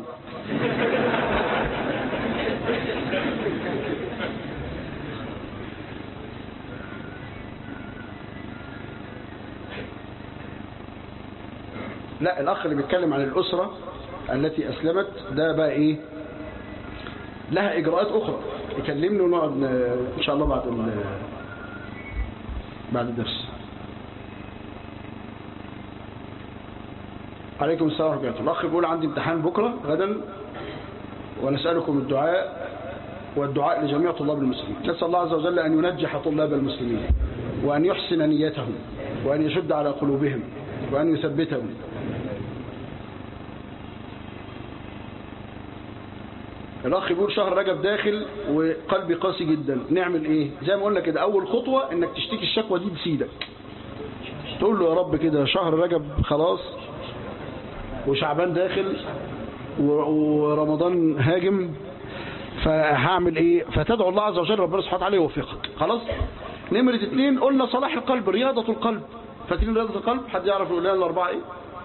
لا الاخ اللي بيتكلم عن الاسره التي اسلمت ده بقى ايه، لها اجراءات اخرى، يكلمني ونقعد ان شاء الله بعد الدرس. عليكم السلام ورحمة الله. الاخ بيقول عندي امتحان بكره غدا ونسالكم الدعاء والدعاء لجميع طلاب المسلمين. نسال الله عز وجل ان ينجح طلاب المسلمين وان يحسن نيتهم وان يشد على قلوبهم وان يثبتهم. الاخ بيقول شهر رجب داخل وقلبي قاسي جدا، نعمل ايه؟ زي ما قلنا كده اول خطوه انك تشتكي الشكوى دي بسيدك، تقول له يا رب كده شهر رجب خلاص وشعبان داخل ورمضان هاجم، فهعمل ايه؟ فتدعو الله عز وجل ربنا سبحانه وتعالى يوفقك. خلاص. نمرة 2 قلنا صلاح القلب، رياضة القلب. فاكرين رياضة القلب؟ حد يعرف يقول لنا الأربعة ايه؟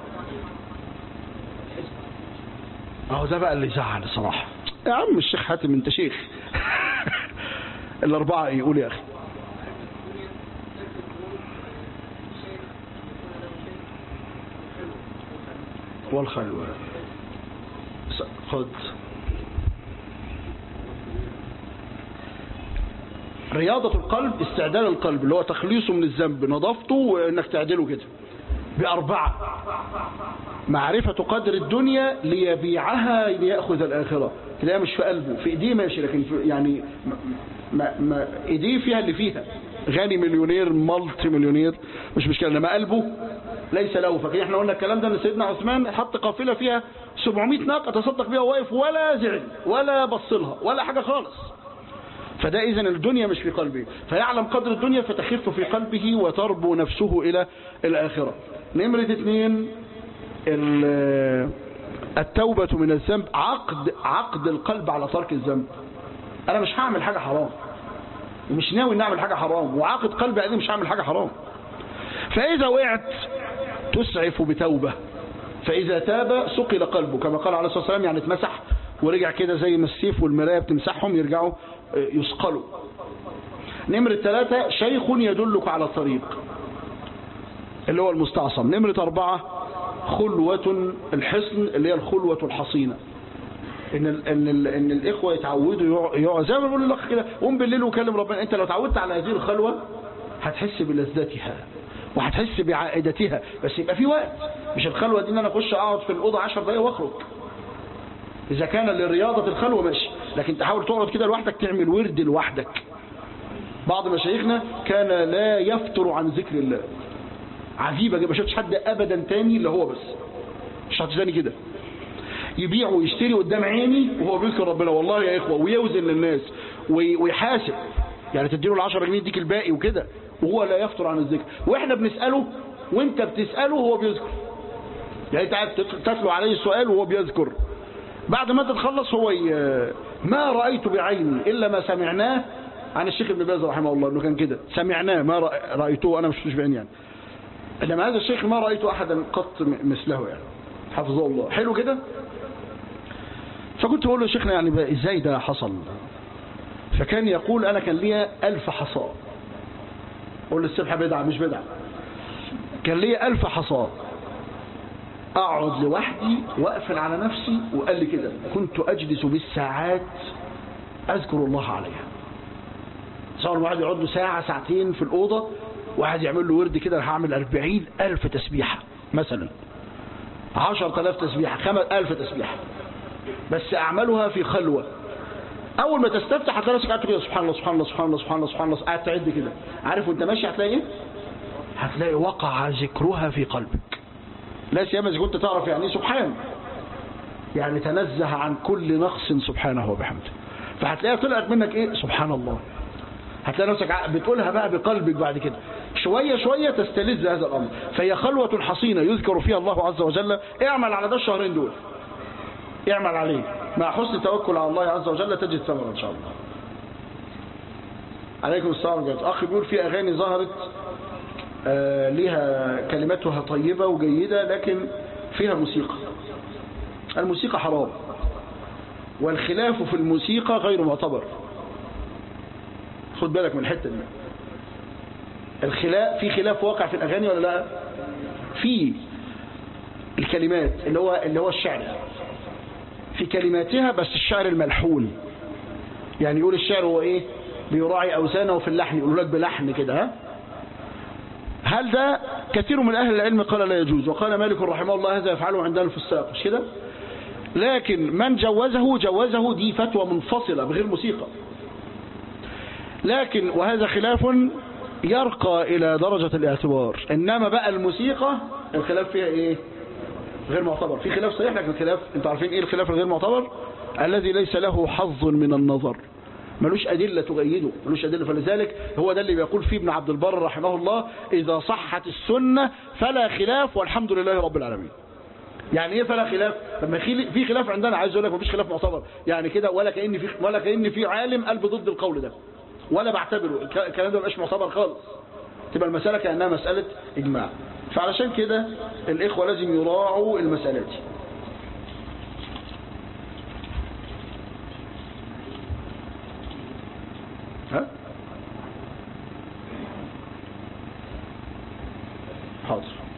اهو ده بقى اللي يزعل الصراحة. يا عم الشيخ حاتم انت شيخ. الأربعة ايه؟ قول يا اخي. والخلوة. خد رياضة القلب، استعدال القلب اللي هو تخليصه من الذنب، نظافته وانك تعدله كده. ب4 معرفة قدر الدنيا ليبيعها ليأخذ الآخرة. تلاقيها مش في قلبه، في ايديه ماشي، لكن في يعني ما ايديه فيها اللي فيها، غني مليونير مالتي مليونير مش مشكلة، لما قلبه ليس له. فكده احنا قلنا الكلام ده ان سيدنا عثمان حط قافلة فيها 700 ناقة تصدق بها واقف، ولا زعل ولا بصلها ولا حاجة خالص. فده إذن الدنيا مش في قلبه، فيعلم قدر الدنيا فتخف في قلبه وتربو نفسه إلى الآخرة. نمرة 2 التوبة من الذنب، عقد القلب على ترك الذنب. أنا مش هعمل حاجة حرام ومش ناوي نعمل حاجة حرام، وعقد قلبي قال مش هعمل حاجة حرام. فإذا وقعت تسعف بتوبة، فإذا تاب سقل قلبه كما قال عليه الصلاة والسلام، يعني اتمسح ورجع كده زي ما السيف والمراية بتمسحهم يرجعوا يسقلوا. نمرة 3 شيخ يدلك على الطريق اللي هو المستعصم. نمرة 4 خلوة الحصن اللي هي الخلوة الحصينة، ان الاخوة يتعودوا زي ما بقول الاخ كده، قوم بالليل وكلم ربنا. انت لو تعودت على هذه الخلوة هتحس بلذتها وهتحس بعائدتها، بس يبقى في وقت. مش الخلوة دي ان انا اخش اقعد في الأوضة 10 دقايق واخرج. إذا كان للرياضة الخلوة ماشي، لكن تحاول تقعد كده لوحدك تعمل ورد لوحدك. بعض مشايخنا كان لا يفتر عن ذكر الله. عجيبة، ما شفتش حد أبدا تاني اللي هو بس مش هتزاني كده يبيع ويشتري قدام عيني وهو بيذكر ربنا. والله يا إخوة، ويوزن للناس ويحاسب، يعني تديله 10 جنيه يديك الباقي وكده، وهو لا يفتر عن الذكر. وإحنا بنسأله وإنت بتسأله وهو بيذكر، يعني أنت تتلو عليه السؤال وهو بيذكر. بعد ما تتخلص هو ما رأيت بعيني إلا ما سمعناه عن الشيخ ابن باز رحمه الله، انه كان كده سمعناه ما رأيته أنا مش بعيني يعني. إنما هذا الشيخ ما رأيت أحدا قط مثله يعني، حفظه الله. حلو كده. فكنت بقول له شيخنا يعني إزاي ده حصل؟ فكان يقول أنا كان لي 1000 حصى. أقول له السبحة بدعة مش بدعة. كان لي 1000 حصى، أقعد لوحدي وأقفل على نفسي. وقال لي كده كنت أجلس بالساعات أذكر الله عليها. صار واحد يقعد له ساعة ساعتين في الأوضة، واحد يعمل له ورد كده هعمل 40,000 تسبيحة مثلا، 10,000 تسبيحة، 5,000 تسبيحة، بس أعملها في خلوة. أول ما تستفتح هتلاقي نفسك قاعد كده سبحان الله سبحان الله سبحان الله سبحان الله سبحان الله، قاعد تعد كده. عارف وأنت ماشي هتلاقي إيه؟ هتلاقي وقع ذكرها في قلبك. لا سيما إذا كنت تعرف يعني سبحان، يعني تنزه عن كل نقص سبحانه وبحمده. فهتلاقيها طلعت منك إيه؟ سبحان الله. هتلاقي نفسك بتقولها بقى بقلبك بعد كده، شوية شوية تستلذ هذا الأمر. فهي خلوة حصينة يذكر فيها الله عز وجل. اعمل على ده الشهرين دول، اعمل عليه مع حسن توكل على الله عز وجل تجد ثمرة إن شاء الله. عليكم السلام عليكم. أخي بيقول في أغاني ظهرت لها كلماتها طيبة وجيدة لكن فيها موسيقى. الموسيقى حرام، والخلاف في الموسيقى غير معتبر. خد بالك من الحتة دي. الخلاف، في خلاف واقع في الأغاني ولا لا؟ في الكلمات اللي هو الشعر، في كلماتها، بس الشعر الملحون. يعني يقول الشعر هو ايه؟ بيراعي أوزانه في اللحن، يقول لك بلحن كده. ها؟ هل ده كثير من أهل العلم قال لا يجوز، وقال مالك رحمه الله هذا يفعله عندنا الفساق، مش كده؟ لكن من جوزه دي فتوى منفصلة بغير موسيقى. لكن وهذا خلاف يرقى إلى درجة الاعتبار. إنما بقى الموسيقى الخلاف فيها إيه؟ غير معتبر. في خلاف صحيح، لكن الخلاف انتوا عارفين إيه الخلاف الغير معتبر؟ الذي ليس له حظ من النظر، ملوش أدلة تؤيده، ملوش أدلة. فلذلك هو ده اللي بيقول فيه ابن عبد البر رحمه الله: إذا صحت السنة فلا خلاف والحمد لله رب العالمين. يعني ايه فلا خلاف؟ لما في خلاف عندنا، عايز اقول لك مفيش خلاف معتبر يعني كده، ولا كأن في عالم قلب ضد القول ده، ولا بعتبره الكلام ده مبقاش معتبر خالص، تبقى المسألة كأنها مسألة إجماع. فعلشان كده الإخوة لازم يراعوا المسألة دي. ها؟ حاضر.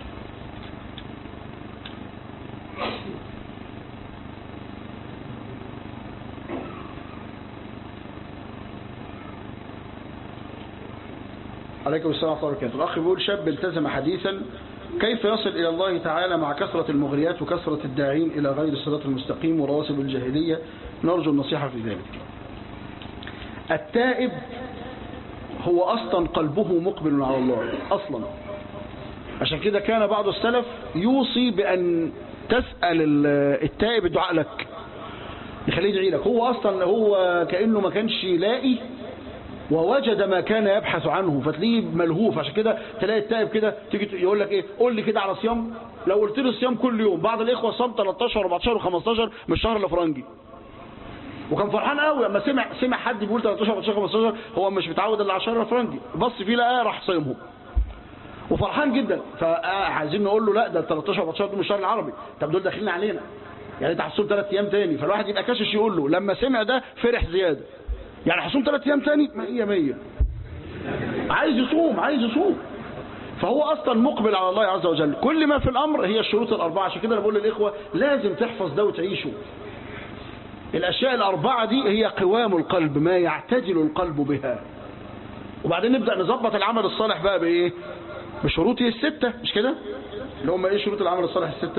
عليكم السلام ورحمة الله وبركاته. الأخ بيقول شاب التزم حديثا، كيف يصل إلى الله تعالى مع كثرة المغريات وكثرة الداعين إلى غير الصراط المستقيم ورواسب الجاهلية؟ نرجو النصيحة في ذلك. التائب هو أصلا قلبه مقبل على الله أصلا، عشان كده كان بعض السلف يوصي بأن تسأل التائب الدعاء لك، يخليه يدعي لك. هو أصلا هو كأنه ما كانش يلاقي ووجد ما كان يبحث عنه، فتلاقيه ملهوف. عشان كده تلاقي التائب كده تيجي يقول لك ايه، قول لي كده على صيام. لو قلت له صيام كل يوم، بعض الاخوه صام 13 و14 و15 من الشهر الافرنجي، وكان فرحان قوي لما سمع حد بيقول 13 و14 15، هو مش متعود الا على الشهر الافرنجي، بص فيه لقاه راح صايمهم وفرحان جدا. فعايزين نقول له لا، ده 13 و14 دول من الشهر العربي، طب دول داخلين علينا، يعني انت هتصوم 3 ايام تاني. فالواحد يبقى كاشش يقول له، لما سمع ده فرح زياده، يعني هصوم 3 ايام تاني 100 عايز يصوم. فهو اصلا مقبل على الله عز وجل. كل ما في الامر هي الشروط الاربعه. عشان كده انا بقول للاخوه لازم تحفظ ده وتعيشه. الاشياء الاربعه دي هي قوام القلب، ما يعتدل القلب بها. وبعدين نبدا نظبط العمل الصالح بقى بايه؟ بشروطه السته، مش كده؟ اللي هم ايه شروط العمل الصالح السته؟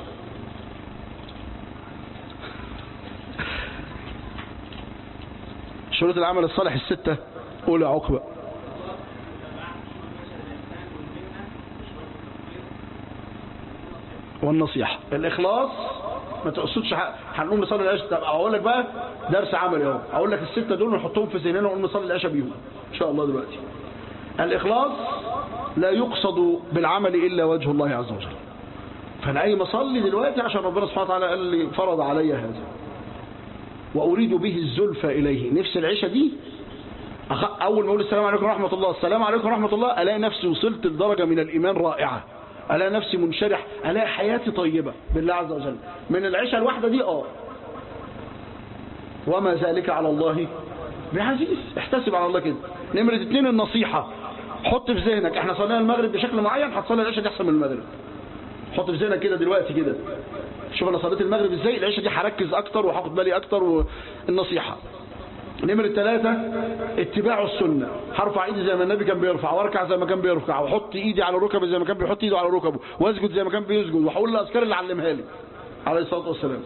شروط العمل الصالح الستة، قول يا عقبة. والنصيحة، الإخلاص، ما تقصدش هنقوم نصلي العشاء. طب أقول لك بقى درس عملي اهو، أقول لك الستة دول نحطهم في ذهننا ونقوم نصلي العشاء بيهم إن شاء الله دلوقتي. الإخلاص لا يقصد بالعمل إلا وجه الله عز وجل. فأنا أي مصلي دلوقتي عشان ربنا سبحانه وتعالى قال لي فرض علي هذا، وأريد به الزلفى إليه. نفس العشاء دي أول ما أقول السلام عليكم ورحمة الله، السلام عليكم ورحمة الله، ألاقي نفسي وصلت لدرجة من الإيمان رائعة، ألاقي نفسي منشرح، ألاقي حياتي طيبة بالله عز وجل من العشاء الواحدة دي. وما ذلك على الله بعزيز. احتسب على الله كده. نمرة 2 النصيحة. حط في ذهنك احنا صلينا المغرب بشكل معين، هتصلي العشاء دي أحسن من المغرب. حط في ذهنك كده دلوقتي كده، شوف انا صليت المغرب ازاي، العشاء دي هركز اكتر وهاخد بالي اكتر. والنصيحة. نمرة 3 اتباع السنة. هرفع ايدي زي ما النبي كان بيرفع، واركع زي ما كان بيركع، واحط ايدي على ركبي زي ما كان بيحط ايده على ركبه، واسجد زي ما كان بيسجد، وهقول الاذكار اللي علمها لي عليه الصلاة والسلام.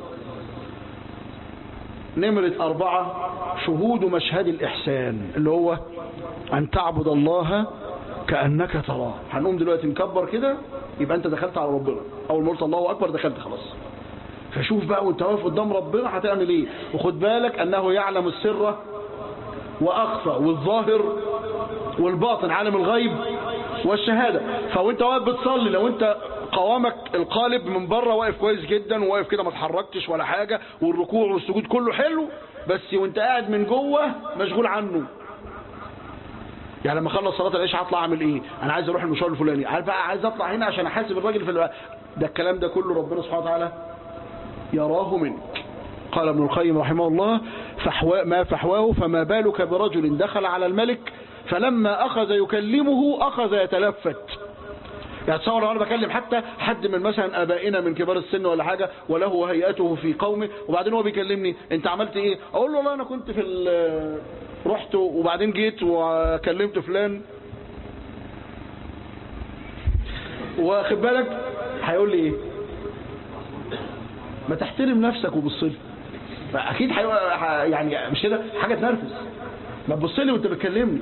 نمرة 4 شهود مشهد الإحسان، اللي هو أن تعبد الله كأنك تراه. هنقوم دلوقتي نكبر كده، يبقى أنت دخلت على ربنا. أول ما قلت الله أكبر دخلت خلاص. فشوف بقى وانت واقف قدام ربنا هتعمل ايه، وخد بالك أنه يعلم السر وأخفى والظاهر والباطن، عالم الغيب والشهادة. فوانت واقف بتصلي، لو انت قوامك القالب من بره واقف كويس جدا، وواقف كده ما اتحركتش ولا حاجة، والركوع والسجود كله حلو، بس وانت قاعد من جوه مشغول عنه. يعني لما اخلص صلاه العشاء هطلع اعمل ايه؟ انا عايز اروح المشوار الفلاني، عارف بقى، عايز اطلع هنا عشان احاسب الراجل في ده الكلام ده كله ربنا سبحانه وتعالى يراه منك. قال ابن القيم رحمه الله: ما فحواه فما بالك برجل دخل على الملك فلما أخذ يكلمه أخذ يتلفت. يعني تصور لو أنا بكلم حتى حد من مثلا أبائنا من كبار السن ولا حاجة، وله هيئته في قومه، وبعدين هو بيكلمني أنت عملت إيه؟ أقول له والله أنا كنت رحت وبعدين جيت وكلمت فلان، واخد بالك هيقول لي إيه؟ ما تحترم نفسك وبصلي. فأكيد يعني مش كده حاجة تنرفز، ما تبصلي وانت بتكلمني.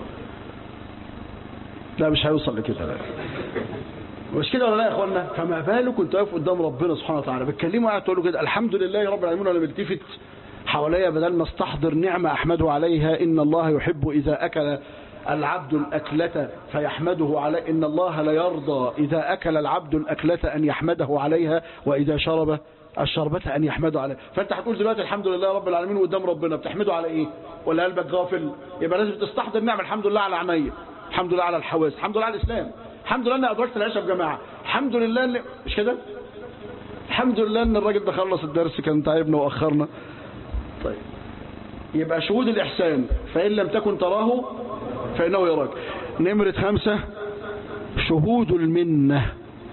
لا مش هيوصل لكده، لا مش كده ولا لا يا اخوانا؟ فما بالك كنت واقف قدام ربنا سبحانه وتعالى بتكلمه، قاعد تقول له كده الحمد لله رب العالمين، وانا بلتفت حواليا بدل ما استحضر نعمه احمده عليها، ان الله يحب اذا اكل العبد الأكلة فيحمده عليه، إن الله لا يرضى إذا أكل العبد الأكلة أن يحمده عليها، وإذا شرب الشربة أن يحمده عليها. فأنت هتقول دلوقتي الحمد لله رب العالمين قدام ربنا، بتحمده على إيه؟ ولا قلبك غافل؟ يبقى لازم تستحضر نعمة. الحمد لله على عمية، الحمد لله على الحواس، الحمد لله على الإسلام، الحمد لله أن أدركت العشاء بجماعة، الحمد لله مش كده؟ الحمد لله أن الراجل ده خلص الدرس كان تعبنا وأخرنا. طيب يبقى شهود الإحسان، فإن لم تكن تراه فإنه يراك. نمرة 5 شهود المنة.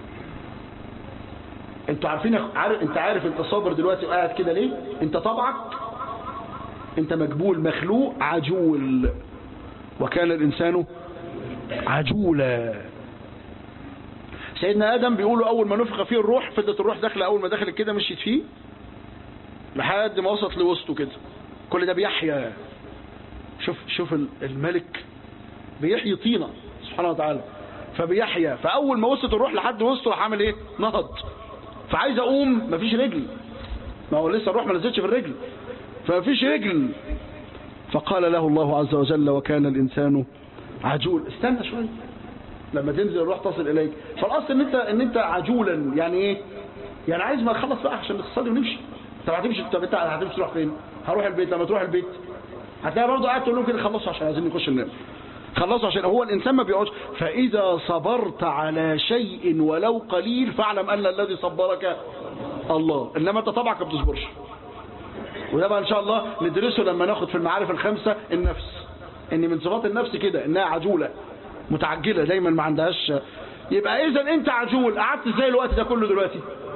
انتوا عارفين، انت عارف انت صابر دلوقتي وقاعد كده ليه؟ انت طبعك انت مجبول، مخلوق عجول، وكان الإنسان عجولا. سيدنا آدم بيقولوا أول ما نفخ فيه الروح فضلت الروح داخله، أول ما دخلت كده مشيت فيه لحد ما وصلت لوسطه كده. كل ده بيحيا. شوف الملك بيحيي طينة سبحانه وتعالى، فبيحيا. فأول ما وصلت الروح لحد وسطه راح عامل إيه؟ نهض. فعايز أقوم مفيش رجل، ما هو لسه الروح ما نزلتش في الرجل، فمفيش رجل. فقال له الله عز وجل وكان الإنسان عجول. استنى شوية لما تنزل الروح تصل إليك. فالأصل إن أنت عجولا. يعني إيه؟ يعني عايز ما نخلص بقى عشان نصلي ونمشي. طب هتمشي تروح فين؟ هروح البيت. لما تروح البيت هتلاقي برضه قاعد تقول لهم كده خلصوا عشان عايزين نخش ننام، خلصوا عشان هو الإنسان ما بيقعدش. فإذا صبرت على شيء ولو قليل فاعلم أن الذي صبرك الله، إنما أنت طبعك ما بتصبرش. وده بقى إن شاء الله ندرسه لما ناخد في المعارف الخمسة النفس، إن من صفات النفس كده إنها عجولة متعجلة دايما ما عندهاش. يبقى إذا أنت عجول، قعدت إزاي الوقت ده كله دلوقتي؟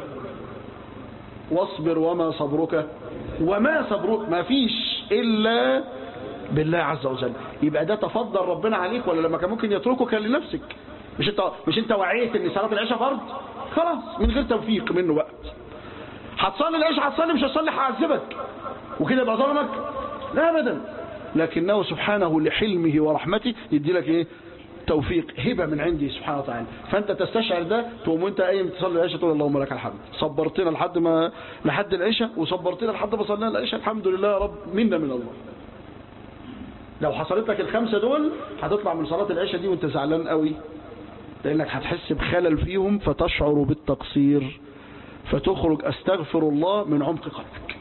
واصبر وما صبرك ما فيش إلا بالله عز وجل. يبقى ده تفضل ربنا عليك، ولا لما كان ممكن يتركك لنفسك؟ مش انت وعيت ان صلاة العشاء فرض، خلاص من غير توفيق منه وقت. هتصلي العشاء هتصلي، مش هتصلي هعذبك وكده يبقى ظلمك؟ لا ابدا. لكنه سبحانه لحلمه ورحمته يدي لك ايه؟ توفيق، هبه من عندي سبحانه وتعالى. فانت تستشعر ده، تقوم وانت قايم تصلي العشاء تقول اللهم لك الحمد، صبرتنا لحد العشاء، وصبرتنا لحد ما صلينا العشاء، الحمد لله يا رب، منا من الله. لو حصلت لك الخمسه دول هتطلع من صلاه العشاء دي وانت زعلان قوي، لانك هتحس بخلل فيهم فتشعر بالتقصير، فتخرج استغفر الله من عمق قلبك.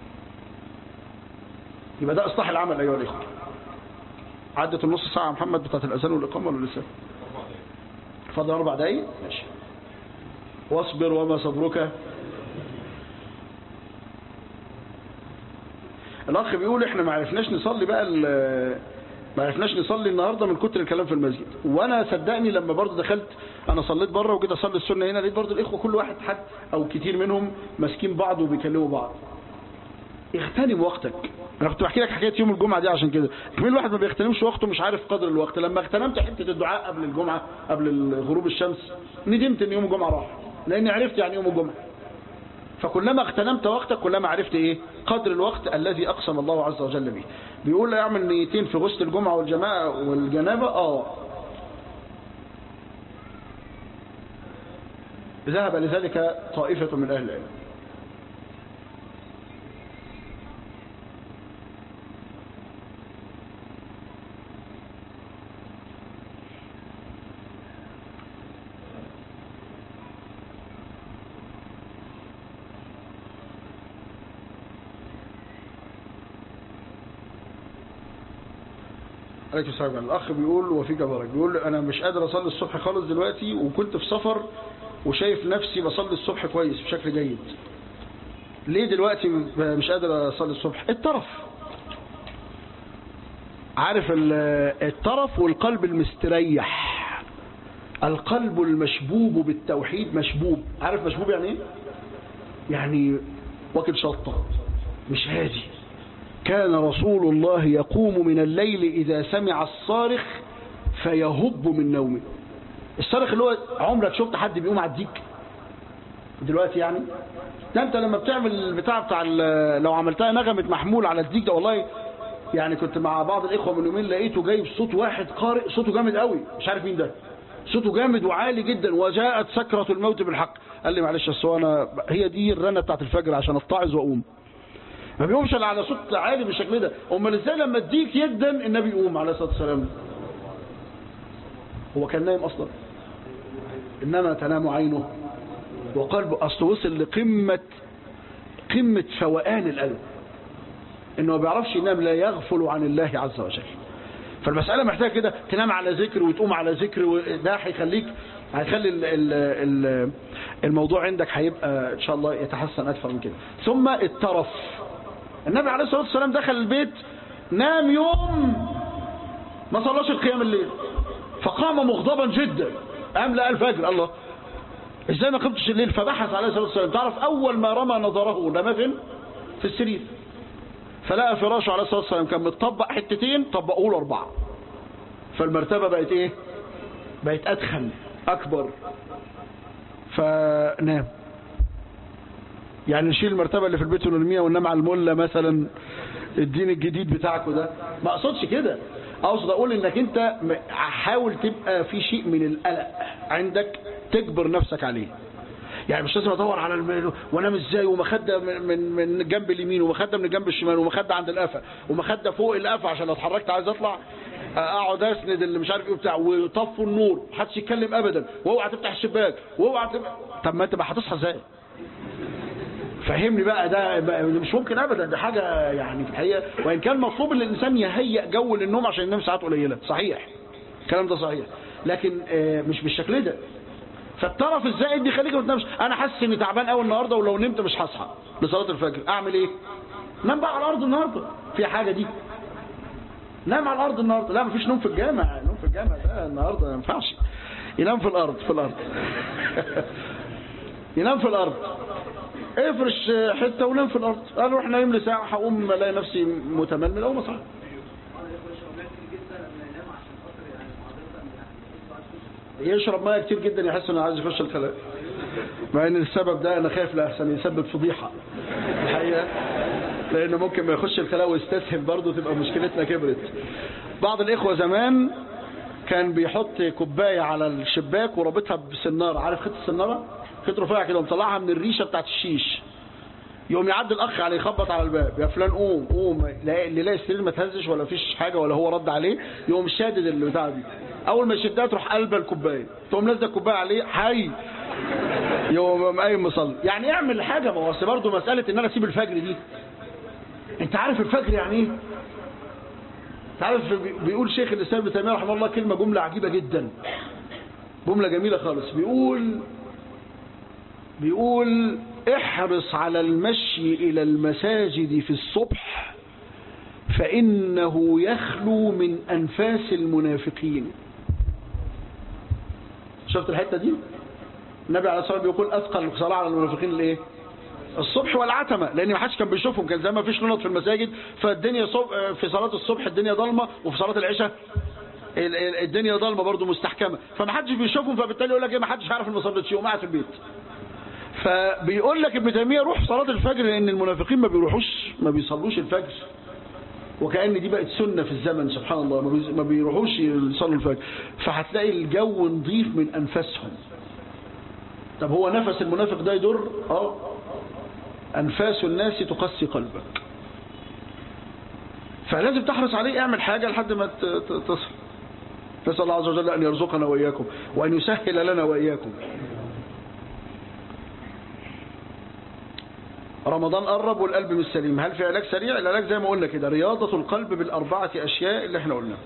يبقى ده اصلاح العمل ايها الاخوه. عدت النص ساعه يا محمد بتاعت الاذان والاقامه ولا لسه؟ فاضل 4 دقايق ماشي. واصبر وما صبرك. الاخ بيقول احنا ما عرفناش نصلي بقى، ما عرفناش نصلي النهارده من كتر الكلام في المسجد. وانا صدقني لما برضه دخلت انا صليت بره وكده اصلي السنه هنا، لقيت برضه الاخوه كل واحد حد او كتير منهم ماسكين بعض وبيكلموا بعض. اغتنم وقتك. انا كنت بحكي لك حكايه يوم الجمعه دي عشان كده. كمان الواحد ما بيغتنمش وقته، مش عارف قدر الوقت. لما اغتنمت حته الدعاء قبل الجمعه، قبل غروب الشمس، ندمت ان يوم الجمعه راح، لاني عرفت يعني يوم الجمعه. فكلما اغتنمت وقتك كلما عرفت ايه قدر الوقت الذي اقسم الله عز وجل به. بيقول اعمل نيتين في غسل الجمعه والجماعه والجنابه. ذهب لذلك طائفه من اهل العلم. عليك السلام. الأخ بيقول وفيك بارك، بيقول أنا مش قادر أصلي الصبح خالص دلوقتي، وكنت في سفر وشايف نفسي بصلي الصبح كويس بشكل جيد. ليه دلوقتي مش قادر أصلي الصبح؟ الطرف. عارف الطرف والقلب المستريح. القلب المشبوب بالتوحيد مشبوب. عارف مشبوب يعني ايه؟ يعني واكل شطة، مش هادي. كان رسول الله يقوم من الليل إذا سمع الصارخ فيهب من نومه. الصارخ اللي هو عمرك شفت حد بيقوم على الديك دلوقتي؟ يعني ده انت لما بتعمل البتاع بتاع لو عملتها نغمة محمول على الديك ده، والله يعني كنت مع بعض الإخوة من يومين لقيته جايب صوت واحد قارئ صوته جامد قوي، مش عارف مين ده، صوته جامد وعالي جدا. وجاءت سكرة الموت بالحق. قال لي معلش اصل انا هي دي الرنة بتاعت الفجر عشان اتعظ واقوم. ما بيقومش الا على صوت عالي بالشكل ده. امال ازاي لما الديك يدن النبي يقوم عليه الصلاه والسلام؟ هو كان نايم أصلا؟ إنما تنام عينه وقلبه. أصله وصل لقمة فوقان القلب، إنه ما بيعرفش ينام، لا يغفل عن الله عز وجل. فالمسألة محتاجة كده تنام على ذكر وتقوم على ذكر، وده هيخلي الموضوع عندك هيبقى إن شاء الله يتحسن أكثر من كده. ثم الترف. النبي عليه الصلاة والسلام دخل البيت، نام يوم ما صلاش القيام الليل، فقام مغضبا جدا، قام لقى الفجر، الله ازاي ما قمتش الليل؟ فبحث عليه الصلاة والسلام. تعرف أول ما رمى نظره رمى فين؟ في السرير. فلقى فراشه عليه الصلاة والسلام كان متطبق حتتين، طبقوا له 4. فالمرتبة بقت ايه؟ بقت أدخن أكبر. فنام. يعني نشيل المرتبة اللي في البيت ونرميها وننام على الملة مثلا، الدين الجديد بتاعكم ده. ما أقصدش كده، أقصد أقول إنك أنت حاول تبقى في شيء من القلق عندك تجبر نفسك عليه. يعني مش لازم ادور على وانام ازاي، ومخده من الجنب اليمين، ومخده من الجنب الشمال، ومخده عند القفا، ومخده فوق القفا عشان لو اتحركت عايز اطلع اقعد اسند اللي مش عارف ايه وبتاع، وطفوا النور محدش يتكلم ابدا، واوعى تفتح الشباك، واوعى طب ما انت بقى هتصحى ازاي؟ فهمني بقى، ده مش ممكن ابدا، ده حاجه يعني في الحقيقه. وان كان مطلوب ان الانسان يهيئ جو للنوم عشان ينام ساعات قليله، صحيح الكلام ده صحيح، لكن مش بالشكل ده. فالطرف الزائد بيخليك ما تنامش. انا حاسس اني تعبان قوي النهارده، ولو نمت مش هصحى لصلاه الفجر، اعمل ايه؟ نام بقى على الارض النهارده، في حاجه دي؟ نام على الارض النهارده. لا مفيش نوم في الجامع، نوم في الجامع ده النهارده ما ينفعش. ينام في الارض، ينام في الارض، افرش حته ونام في الارض. انا اروح نايم لي ساعه، هقوم الاقي نفسي متململ او مصحى. يشرب ميه كتير جدا يحس انه عايز يخش الخلاء، مع ان السبب ده انا خايف لاحسن يسبب فضيحه الحقيقه، لانه ممكن ما يخش الخلاء ويستسهل برضه، تبقى مشكلتنا كبرت. بعض الاخوه زمان كان بيحط كوبايه على الشباك ورابطها بسناره، عارف خيط السناره؟ خيط رفيع كده، ومطلعها من الريشه بتاعت الشيش. يوم يعدي الاخ عليه يخبط على الباب، يا فلان قوم قوم، اللي لاقي السرير ما تهزش ولا فيش حاجه ولا هو رد عليه، يقوم شادد البتاع دي، اول ما يشدها تروح قلبه الكوبايه، تقوم نازله الكوبايه عليه حي، يوم قايم مصلي. يعني اعمل حاجه. ما هو برضه مساله ان انا اسيب الفجر دي، انت عارف الفجر يعني ايه؟ انت عارف بيقول شيخ الاسلام ابن تيميه رحمه الله جمله عجيبه جدا، جمله جميله خالص. بيقول احرص على المشي إلى المساجد في الصبح فإنه يخلو من أنفاس المنافقين. شفت الحتة دي؟ النبي عليه الصلاة والسلام بيقول أثقل الصلاة على المنافقين الإيه؟ الصبح والعتمة، لأن ما حدش كان بيشوفهم، كان زي ما فيش ننط في المساجد، فالدنيا في صلاة الصبح الدنيا ضلمة، وفي صلاة العشاء الدنيا ضلمة برضو مستحكمة، فما حدش بيشوفهم، فبالتالي يقول لك ايه، ما حدش عارف ان ما صليتش، يقوم قاعد في البيت. فبيقول لك ابن تيمية روح صلاة الفجر، لأن المنافقين ما بيصلوش الفجر، وكأن دي بقت سنة في الزمن، سبحان الله، ما بيروحوش يصلوا الفجر، فهتلاقي الجو نظيف من أنفاسهم. طب هو نفس المنافق ده يضر؟ أنفاس الناس تقسي قلبك، فلازم تحرص عليه، اعمل حاجة لحد ما تصل. نسأل الله عز وجل أن يرزقنا وإياكم وأن يسهل لنا وإياكم. رمضان قرب والقلب مش سليم، هل في علاج سريع؟ العلاج زي ما قلنا كده، رياضة القلب بالأربعة أشياء اللي احنا قلنا.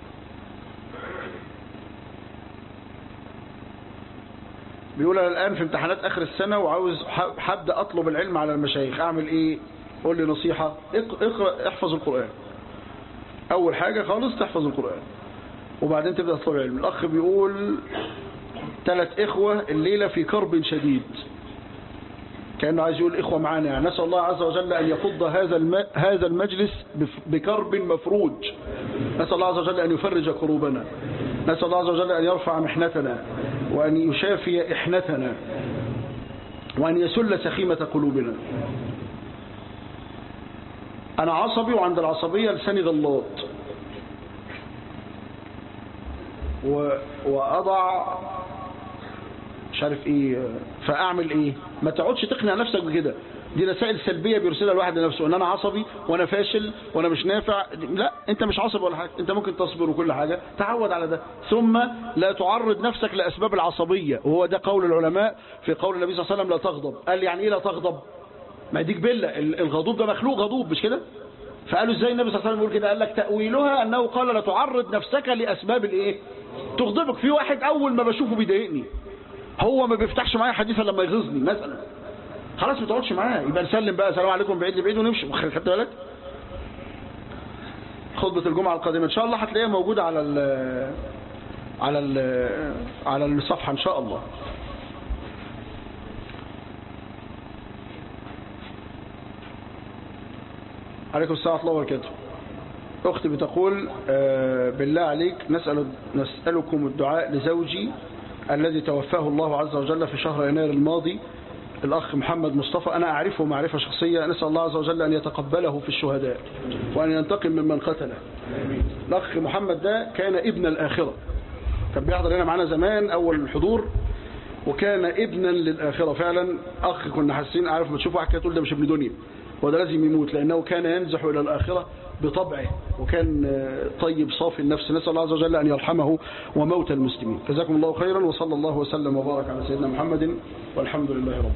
بيقول أنا الآن في امتحانات آخر السنة وعاوز حبدأ أطلب العلم على المشايخ، أعمل إيه؟ قول لي نصيحة. اقرأ، احفظ القرآن. أول حاجة خالص تحفظ القرآن، وبعدين تبدأ تطلب العلم. الأخ بيقول 3 إخوة الليلة في كرب شديد، كأنه عايز يقول إخوة معانا، يعني نسأل الله عز وجل أن يفض هذا المجلس بكرب مفروج، نسأل الله عز وجل أن يفرج كروبنا، نسأل الله عز وجل أن يرفع محنتنا، وأن يشافي إحنتنا، وأن يسل سخيمة قلوبنا. أنا عصبي، وعند العصبية لساني غلاط، وأضع مش عارف إيه، فأعمل إيه؟ ما تقعدش تقنع نفسك بكده، دي رسائل سلبية بيرسلها الواحد لنفسه، ان انا عصبي وانا فاشل وانا مش نافع. لا، انت مش عصبي ولا حاجة، انت ممكن تصبر وكل حاجة، تعود على ده. ثم لا تعرض نفسك لأسباب العصبية، وهو ده قول العلماء في قول النبي صلى الله عليه وسلم لا تغضب. قال يعني ايه لا تغضب؟ ما دي جبلة، الغضوب ده مخلوق غضوب مش كده؟ فقالوا ازاي النبي صلى الله عليه وسلم يقول كده؟ قال لك تأويلها انه قال لا تعرض نفسك لأسباب الايه تغضبك. في واحد اول ما بشوفه بيضايقني، هو ما بيفتحش معايا حديثا لما يغيظني مثلا، خلاص ما تقعدش معاه، يبقى نسلم بقى سلام عليكم بعيد لبعيد ونمشي. خدت بالك؟ خطبة الجمعة القادمة ان شاء الله هتلاقيها موجودة على الصفحة ان شاء الله. عليكم السلام ورحمة الله وبركاته. أختي بتقول بالله عليك نسألكم الدعاء لزوجي الذي توفاه الله عز وجل في شهر يناير الماضي، الأخ محمد مصطفى. أنا أعرفه معرفة شخصية، نسأل الله عز وجل أن يتقبله في الشهداء وأن ينتقم ممن قتله. الأخ محمد ده كان ابن الآخرة، كان بيحضر هنا معنا زمان أول الحضور، وكان ابنا للآخرة فعلا. أخ كنا حاسين، عارف ما تشوف واحد كده تقول ده مش ابن دنيا، وده لازم يموت، لأنه كان ينزح إلى الآخرة بطبعه، وكان طيب صافي النفس. نسأل الله عز وجل أن يرحمه وموت المسلمين. جزاكم الله خيرا، وصلى الله وسلم وبارك على سيدنا محمد، والحمد لله رب